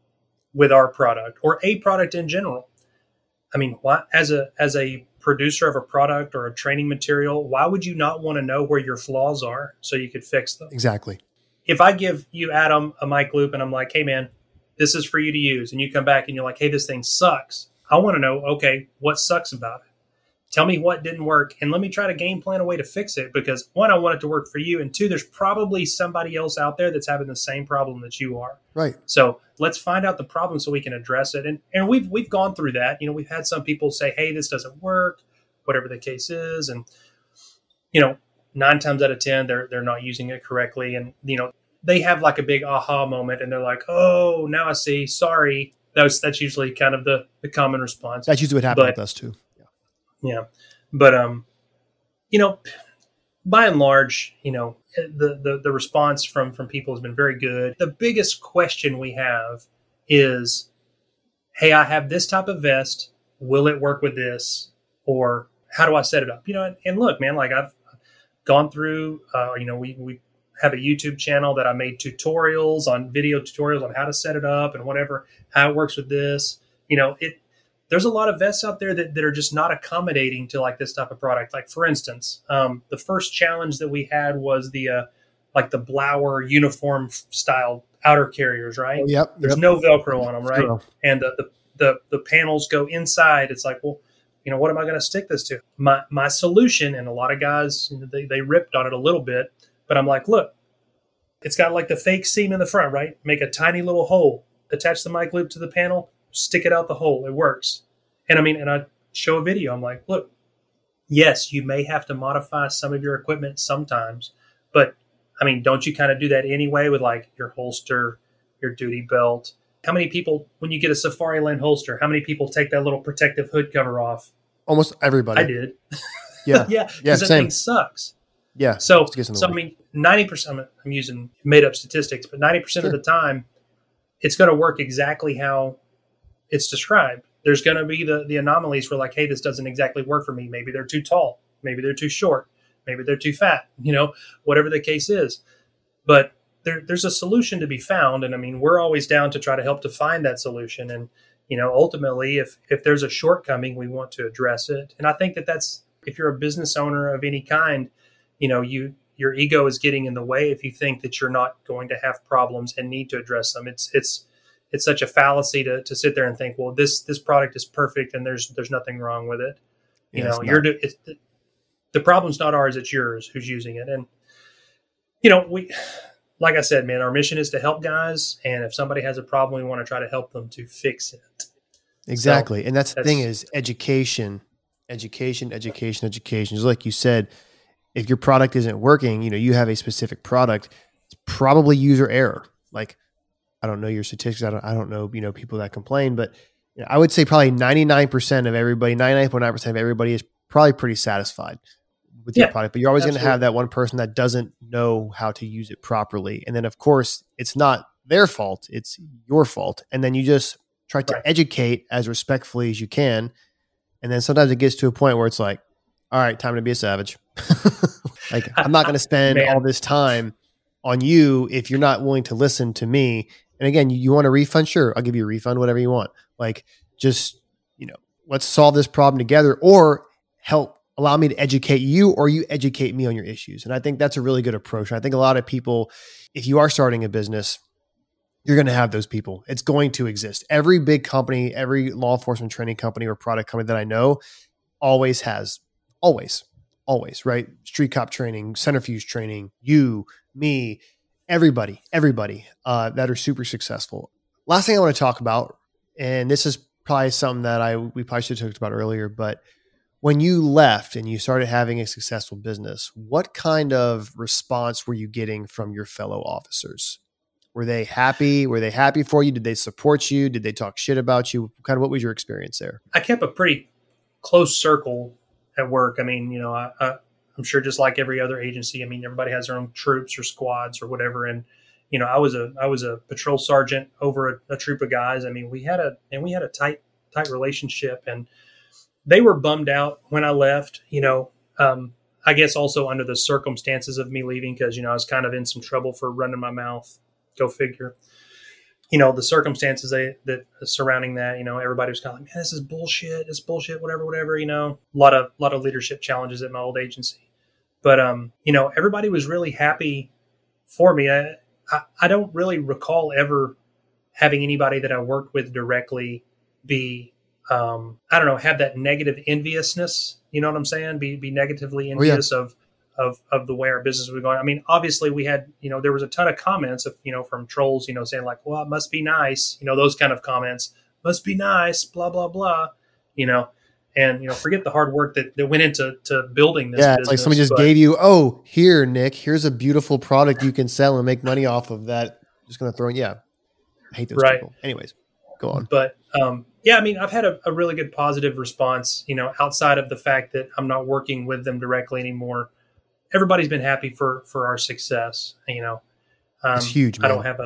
with our product or a product in general. I mean, why, as a producer of a product or a training material, why would you not want to know where your flaws are so you could fix them? Exactly. If I give you, Adam, a mic loop and I'm like, hey, man, this is for you to use. And you come back and you're like, hey, this thing sucks. I want to know, okay, what sucks about it? Tell me what didn't work, and let me try to game plan a way to fix it, because one, I want it to work for you, and two, there's probably somebody else out there that's having the same problem that you are. Right. So let's find out the problem so we can address it. And we've gone through that. You know, we've had some people say, hey, this doesn't work, whatever the case is. And, you know, 9 times out of 10, they're not using it correctly. And, you know, they have like a big aha moment and they're like, oh, now I see. Sorry. That's usually kind of the common response. That's usually what happens with us too. Yeah. But, you know, by and large, you know, the response from people has been very good. The biggest question we have is, hey, I have this type of vest. Will it work with this? Or how do I set it up? You know, and look, man, like I've gone through, you know, we have a YouTube channel that I made video tutorials on how to set it up and whatever, how it works with this. You know, there's a lot of vests out there that are just not accommodating to like this type of product. Like for instance, the first challenge that we had was the Blower uniform style outer carriers, right? Oh, yep. There's no Velcro on them, right? True. And the panels go inside. It's like, well, you know, what am I going to stick this to? My solution, and a lot of guys, they ripped on it a little bit, but I'm like, look, it's got like the fake seam in the front, right? Make a tiny little hole, attach the mic loop to the panel, stick it out the hole. It works. And I mean, and I show a video. I'm like, look, yes, you may have to modify some of your equipment sometimes, but I mean, don't you kind of do that anyway with like your holster, your duty belt? How many people, when you get a Safari-Land holster, how many people take that little protective hood cover off? Almost everybody. I did. Yeah. Yeah. Because that thing sucks. Yeah. So I mean, 90%, I'm using made up statistics, but 90% of the time, it's going to work exactly how it's described. There's going to be the anomalies where like, hey, this doesn't exactly work for me. Maybe they're too tall. Maybe they're too short. Maybe they're too fat, you know, whatever the case is. But there's a solution to be found. And I mean, we're always down to try to help to find that solution. And, you know, ultimately, if there's a shortcoming, we want to address it. And I think that's, if you're a business owner of any kind, you know, your ego is getting in the way if you think that you're not going to have problems and need to address them. It's such a fallacy to sit there and think, well, this product is perfect and there's nothing wrong with it. You know, the problem's not ours, it's yours who's using it. And, you know, like I said, man, our mission is to help guys. And if somebody has a problem, we want to try to help them to fix it. Exactly. So and that's the thing is education. Just like you said, if your product isn't working, you know, you have a specific product, it's probably user error. Like, I don't know your statistics. I don't know, you know, people that complain, but you know, I would say probably 99% of everybody, 99.9% of everybody is probably pretty satisfied with your product, but you're always going to have that one person that doesn't know how to use it properly. And then of course it's not their fault, it's your fault. And then you just try to educate as respectfully as you can. And then sometimes it gets to a point where it's like, all right, time to be a savage. Like, I'm not going to spend all this time on you if you're not willing to listen to me. And again, you want a refund? Sure, I'll give you a refund, whatever you want. Like, just, you know, let's solve this problem together, or allow me to educate you, or you educate me on your issues. And I think that's a really good approach. And I think a lot of people, if you are starting a business, you're going to have those people. It's going to exist. Every big company, every law enforcement training company or product company that I know always has, always, right? Street cop training, centrifuge training, you, me, everybody that are super successful. Last thing I want to talk about, and this is probably something that we probably should have talked about earlier, but when you left and you started having a successful business, what kind of response were you getting from your fellow officers? Were they happy? Were they happy for you? Did they support you? Did they talk shit about you? Kind of what was your experience there? I kept a pretty close circle at work. I mean, you know, I'm sure just like every other agency, I mean, everybody has their own troops or squads or whatever. And, you know, I was a patrol sergeant over a troop of guys. I mean, we had a tight relationship, and they were bummed out when I left, you know, I guess also under the circumstances of me leaving, because, you know, I was kind of in some trouble for running my mouth. Go figure. the circumstances that surrounding that, everybody was kind of like, man, this is bullshit. It's bullshit, whatever. A lot of leadership challenges at my old agency. But, everybody was really happy for me. I don't really recall ever having anybody that I worked with directly be, have that negative enviousness. You know what I'm saying? Be negatively envious of the way our business was going. I mean, obviously we had, there was a ton of comments of, from trolls, saying like, well, it must be nice, those kind of comments, must be nice, blah, blah, blah, and, forget the hard work that went into building this business. It's like somebody just gave you, here, Nick, here's a beautiful product you can sell and make money off of that. Just going to throw in. Yeah. I hate those people. Anyways, go on. But, I've had a really good positive response, outside of the fact that I'm not working with them directly anymore. Everybody's been happy for our success. It's huge, man. I don't have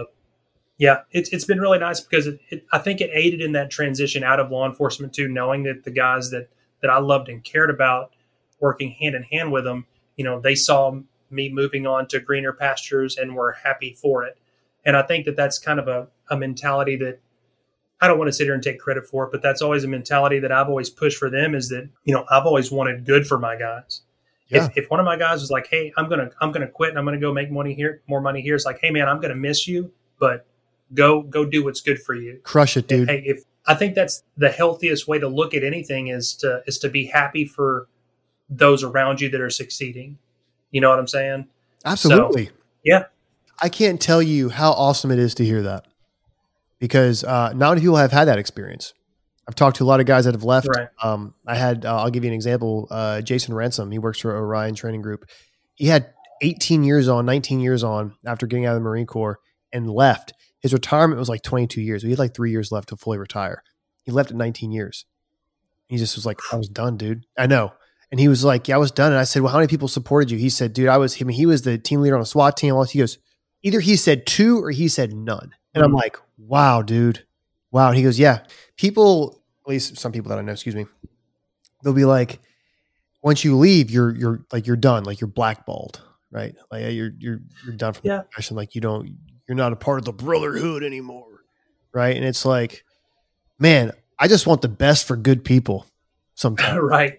it's been really nice because I think it aided in that transition out of law enforcement too, knowing that the guys that I loved and cared about working hand in hand with them, they saw me moving on to greener pastures and were happy for it. And I think that that's kind of a mentality that I don't want to sit here and take credit for it, but that's always a mentality that I've always pushed for them is that, I've always wanted good for my guys. Yeah. If one of my guys was like, hey, I'm gonna quit and I'm gonna go make more money here, it's like, hey man, I'm gonna miss you, but go do what's good for you. Crush it, dude. Hey, if I think that's the healthiest way to look at anything is to be happy for those around you that are succeeding. You know what I'm saying? Absolutely. So, yeah. I can't tell you how awesome it is to hear that because not many people have had that experience. I've talked to a lot of guys that have left. Right. I'll give you an example. Jason Ransom, he works for Orion Training Group. He had 19 years on after getting out of the Marine Corps and left. His retirement was like 22 years. He had like 3 years left to fully retire. He left at 19 years. He just was like, I was done, dude. I know. And he was like, yeah, I was done. And I said, well, how many people supported you? He said, dude, he was the team leader on a SWAT team. He goes, either he said 2 or he said none. And I'm like, wow, dude. Wow. And he goes, yeah, people, at least some people that I know, they'll be like, once you leave, you're done. Like you're blackballed, right? Like you're done from the profession. Like you're not a part of the brotherhood anymore. Right. And it's like, man, I just want the best for good people sometimes. Right.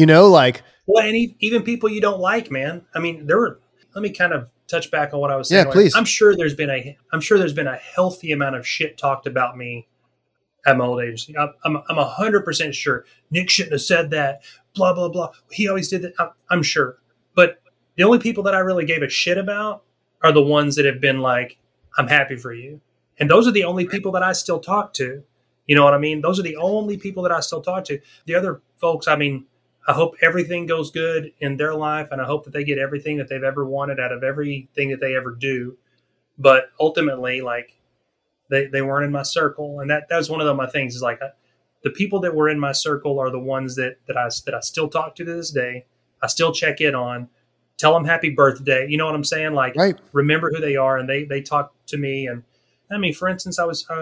Well, and even people you don't like, man. I mean, let me kind of touch back on what I was saying. Yeah, please. I'm sure there's been a healthy amount of shit talked about me at my old agency. I'm 100% sure Nick shouldn't have said that, blah, blah, blah. He always did that. I'm sure. But the only people that I really gave a shit about are the ones that have been like, I'm happy for you. And those are the only people that I still talk to. You know what I mean? Those are the only people that I still talk to. The other folks, I mean, I hope everything goes good in their life, and I hope that they get everything that they've ever wanted out of everything that they ever do. But ultimately, like, they weren't in my circle, and that was one of my things. Is like the people that were in my circle are the ones that I still talk to this day. I still check in on, tell them happy birthday. You know what I'm saying? Like, right. Remember who they are, and they talk to me. And I mean, for instance,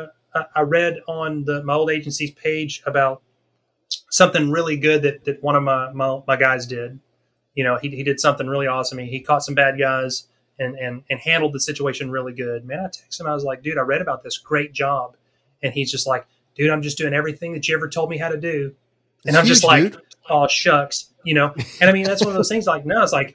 I read on my old agency's page about something really good that one of my guys did. He did something really awesome. He caught some bad guys and handled the situation really good. Man, I texted him. I was like, dude, I read about this. Great job. And he's just like, dude, I'm just doing everything that you ever told me how to do. And I'm just like, dude. Oh, shucks, And I mean, that's one of those things like, no, it's like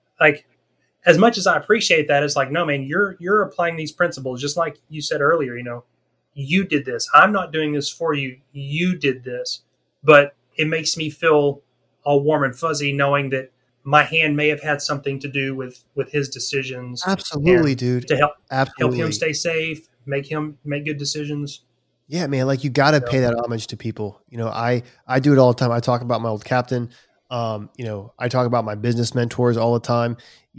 as much as I appreciate that, it's like, no, man, you're applying these principles. Just like you said earlier, you did this. I'm not doing this for you. You did this. But it makes me feel all warm and fuzzy knowing that my hand may have had something to do with his decisions. Absolutely, dude. To help him stay safe, make good decisions. Yeah, man. Like you got to pay that homage to people. I do it all the time. I talk about my old captain. I talk about my business mentors all the time.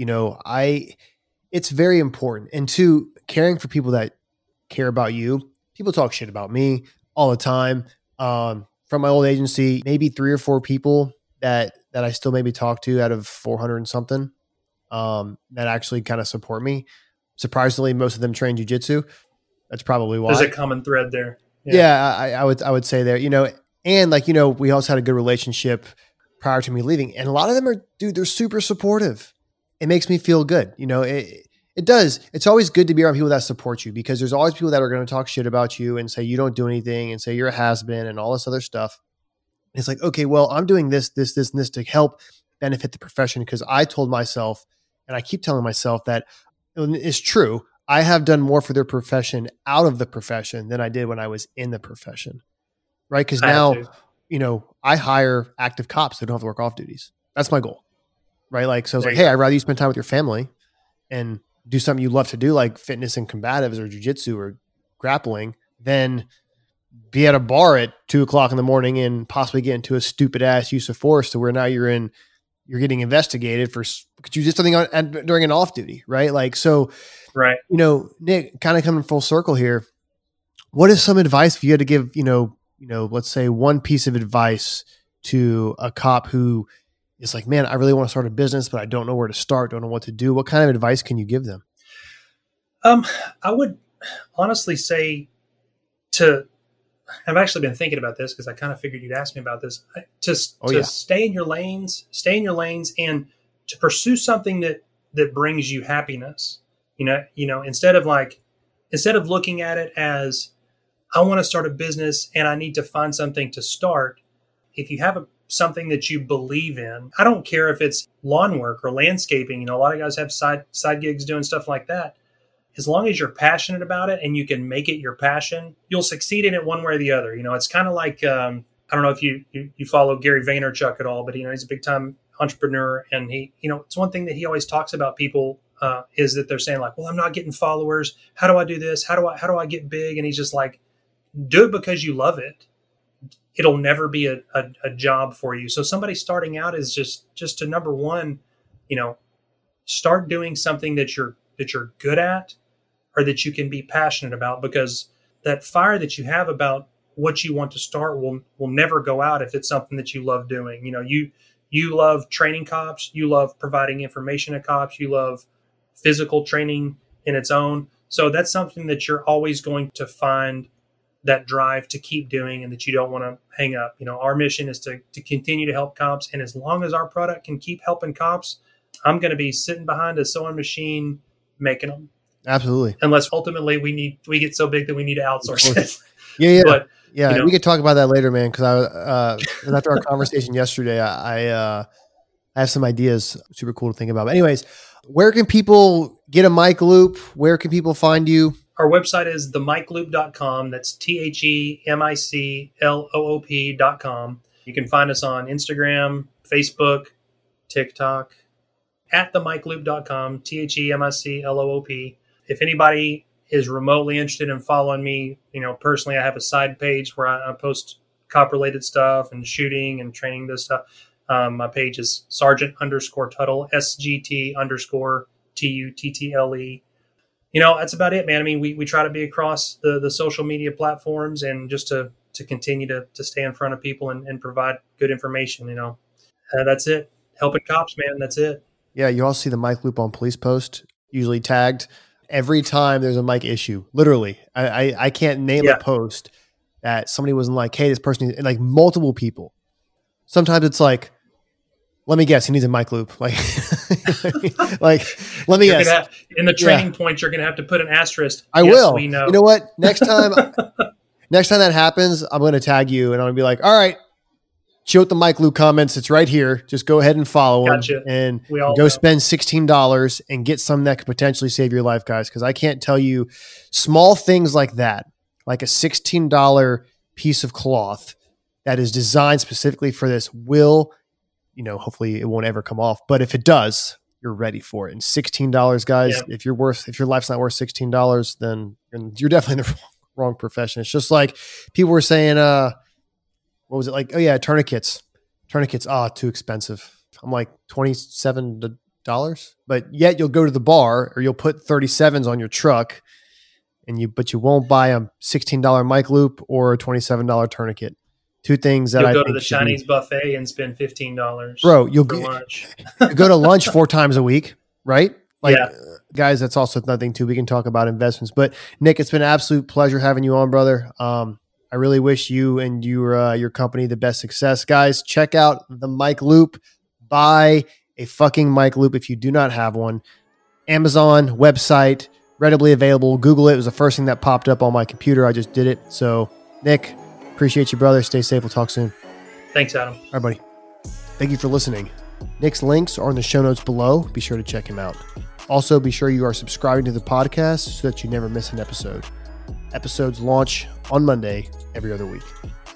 It's very important. And two, caring for people that care about you. People talk shit about me all the time. From my old agency, maybe 3 or 4 people that I still maybe talk to out of 400 and something, that actually kind of support me. Surprisingly, most of them train jiu-jitsu. That's probably why. There's a common thread there. Yeah, I would say there, and we also had a good relationship prior to me leaving. And a lot of them they're super supportive. It makes me feel good. It It does. It's always good to be around people that support you, because there's always people that are going to talk shit about you and say you don't do anything and say you're a has-been and all this other stuff. It's like, okay, well, I'm doing this, and this to help benefit the profession, because I told myself, and I keep telling myself that it's true. I have done more for their profession out of the profession than I did when I was in the profession. Right? Because now, I hire active cops that don't have to work off duties. That's my goal. Right? Like, so I was like, hey, I'd rather you spend time with your family and do something you love to do, like fitness and combatives or jujitsu or grappling, than be at a bar at 2:00 in the morning and possibly get into a stupid ass use of force to where now you're getting investigated because you did something during an off duty. Right? Like, so, right. Nick, kind of coming full circle here. What is some advice if you had to give, let's say one piece of advice to a cop who is like, man, I really want to start a business, but I don't know where to start, don't know what to do. What kind of advice can you give them? I would honestly say I've actually been thinking about this because I kind of figured you'd ask me about this, to stay in your lanes, and to pursue something that brings you happiness. Instead of looking at it as, I want to start a business and I need to find something to start. If you have something that you believe in, I don't care if it's lawn work or landscaping. A lot of guys have side gigs doing stuff like that. As long as you're passionate about it and you can make it your passion, you'll succeed in it one way or the other. It's kind of like, I don't know if you follow Gary Vaynerchuk at all, but he's a big time entrepreneur. And he, it's one thing that he always talks about people, is that they're saying like, well, I'm not getting followers. How do I do this? How do I get big? And he's just like, do it because you love it. It'll never be a job for you. So somebody starting out is just to, number one, start doing something that you're good at, or that you can be passionate about, because that fire that you have about what you want to start will never go out if it's something that you love doing. You love training cops, you love providing information to cops, you love physical training in its own. So that's something that you're always going to find that drive to keep doing, and that you don't want to hang up. Our mission is to continue to help cops. And as long as our product can keep helping cops, I'm going to be sitting behind a sewing machine making them. Absolutely. Unless ultimately we get so big that we need to outsource it. Yeah. But, we could talk about that later, man. Cause after our conversation yesterday, I have some ideas, super cool to think about. But anyways, where can people get a Mike Loop? Where can people find you? Our website is themikeloop.com. That's TheMikeLoop.com. You can find us on Instagram, Facebook, TikTok, at themikeloop.com, TheMikeLoop. If anybody is remotely interested in following me, personally, I have a side page where I post cop-related stuff and shooting and training this stuff. My page is Sergeant_Tuttle, SGT_TUTTLE. That's about it, man. I mean, we try to be across the social media platforms, and just to continue to stay in front of people and provide good information. That's it. Helping cops, man. That's it. Yeah. You all see the Mike Loop on Police Post, usually tagged every time there's a Mike issue. Literally, I can't name a post that somebody wasn't like, hey, this person, and like multiple people. Sometimes it's like, let me guess, he needs a Mike Loop. Like, let me guess. In the training point, you're going to have to put an asterisk. I will. We know. You know what? Next time that happens, I'm going to tag you, and I'm going to be like, all right, chill with the Mike Loop comments. It's right here. Just go ahead and follow him, and go spend $16 and get something that could potentially save your life, guys. Because I can't tell you, small things like that, like a $16 piece of cloth that is designed specifically for this, will, hopefully it won't ever come off. But if it does, you're ready for it. And $16, guys, if your life's not worth $16, then you're definitely in the wrong profession. It's just like people were saying, what was it like? Oh yeah, tourniquets. Too expensive. I'm like $27, but yet you'll go to the bar, or you'll put 37s on your truck, but you won't buy a $16 Mike Loop or a $27 tourniquet. Two things that you'll go to the Chinese buffet and spend $15. Bro, you'll for lunch. You go to lunch 4 times a week, right? Guys, that's also nothing too. We can talk about investments, but Nick, it's been an absolute pleasure having you on, brother. I really wish you and your company the best success. Guys, check out the Mike Loop. Buy a fucking Mike Loop if you do not have one. Amazon website, readily available. Google it. It was the first thing that popped up on my computer. I just did it. So, Nick, appreciate you, brother. Stay safe. We'll talk soon. Thanks, Adam. All right, buddy. Thank you for listening. Nick's links are in the show notes below. Be sure to check him out. Also, be sure you are subscribing to the podcast so that you never miss an episode. Episodes launch on Monday every other week.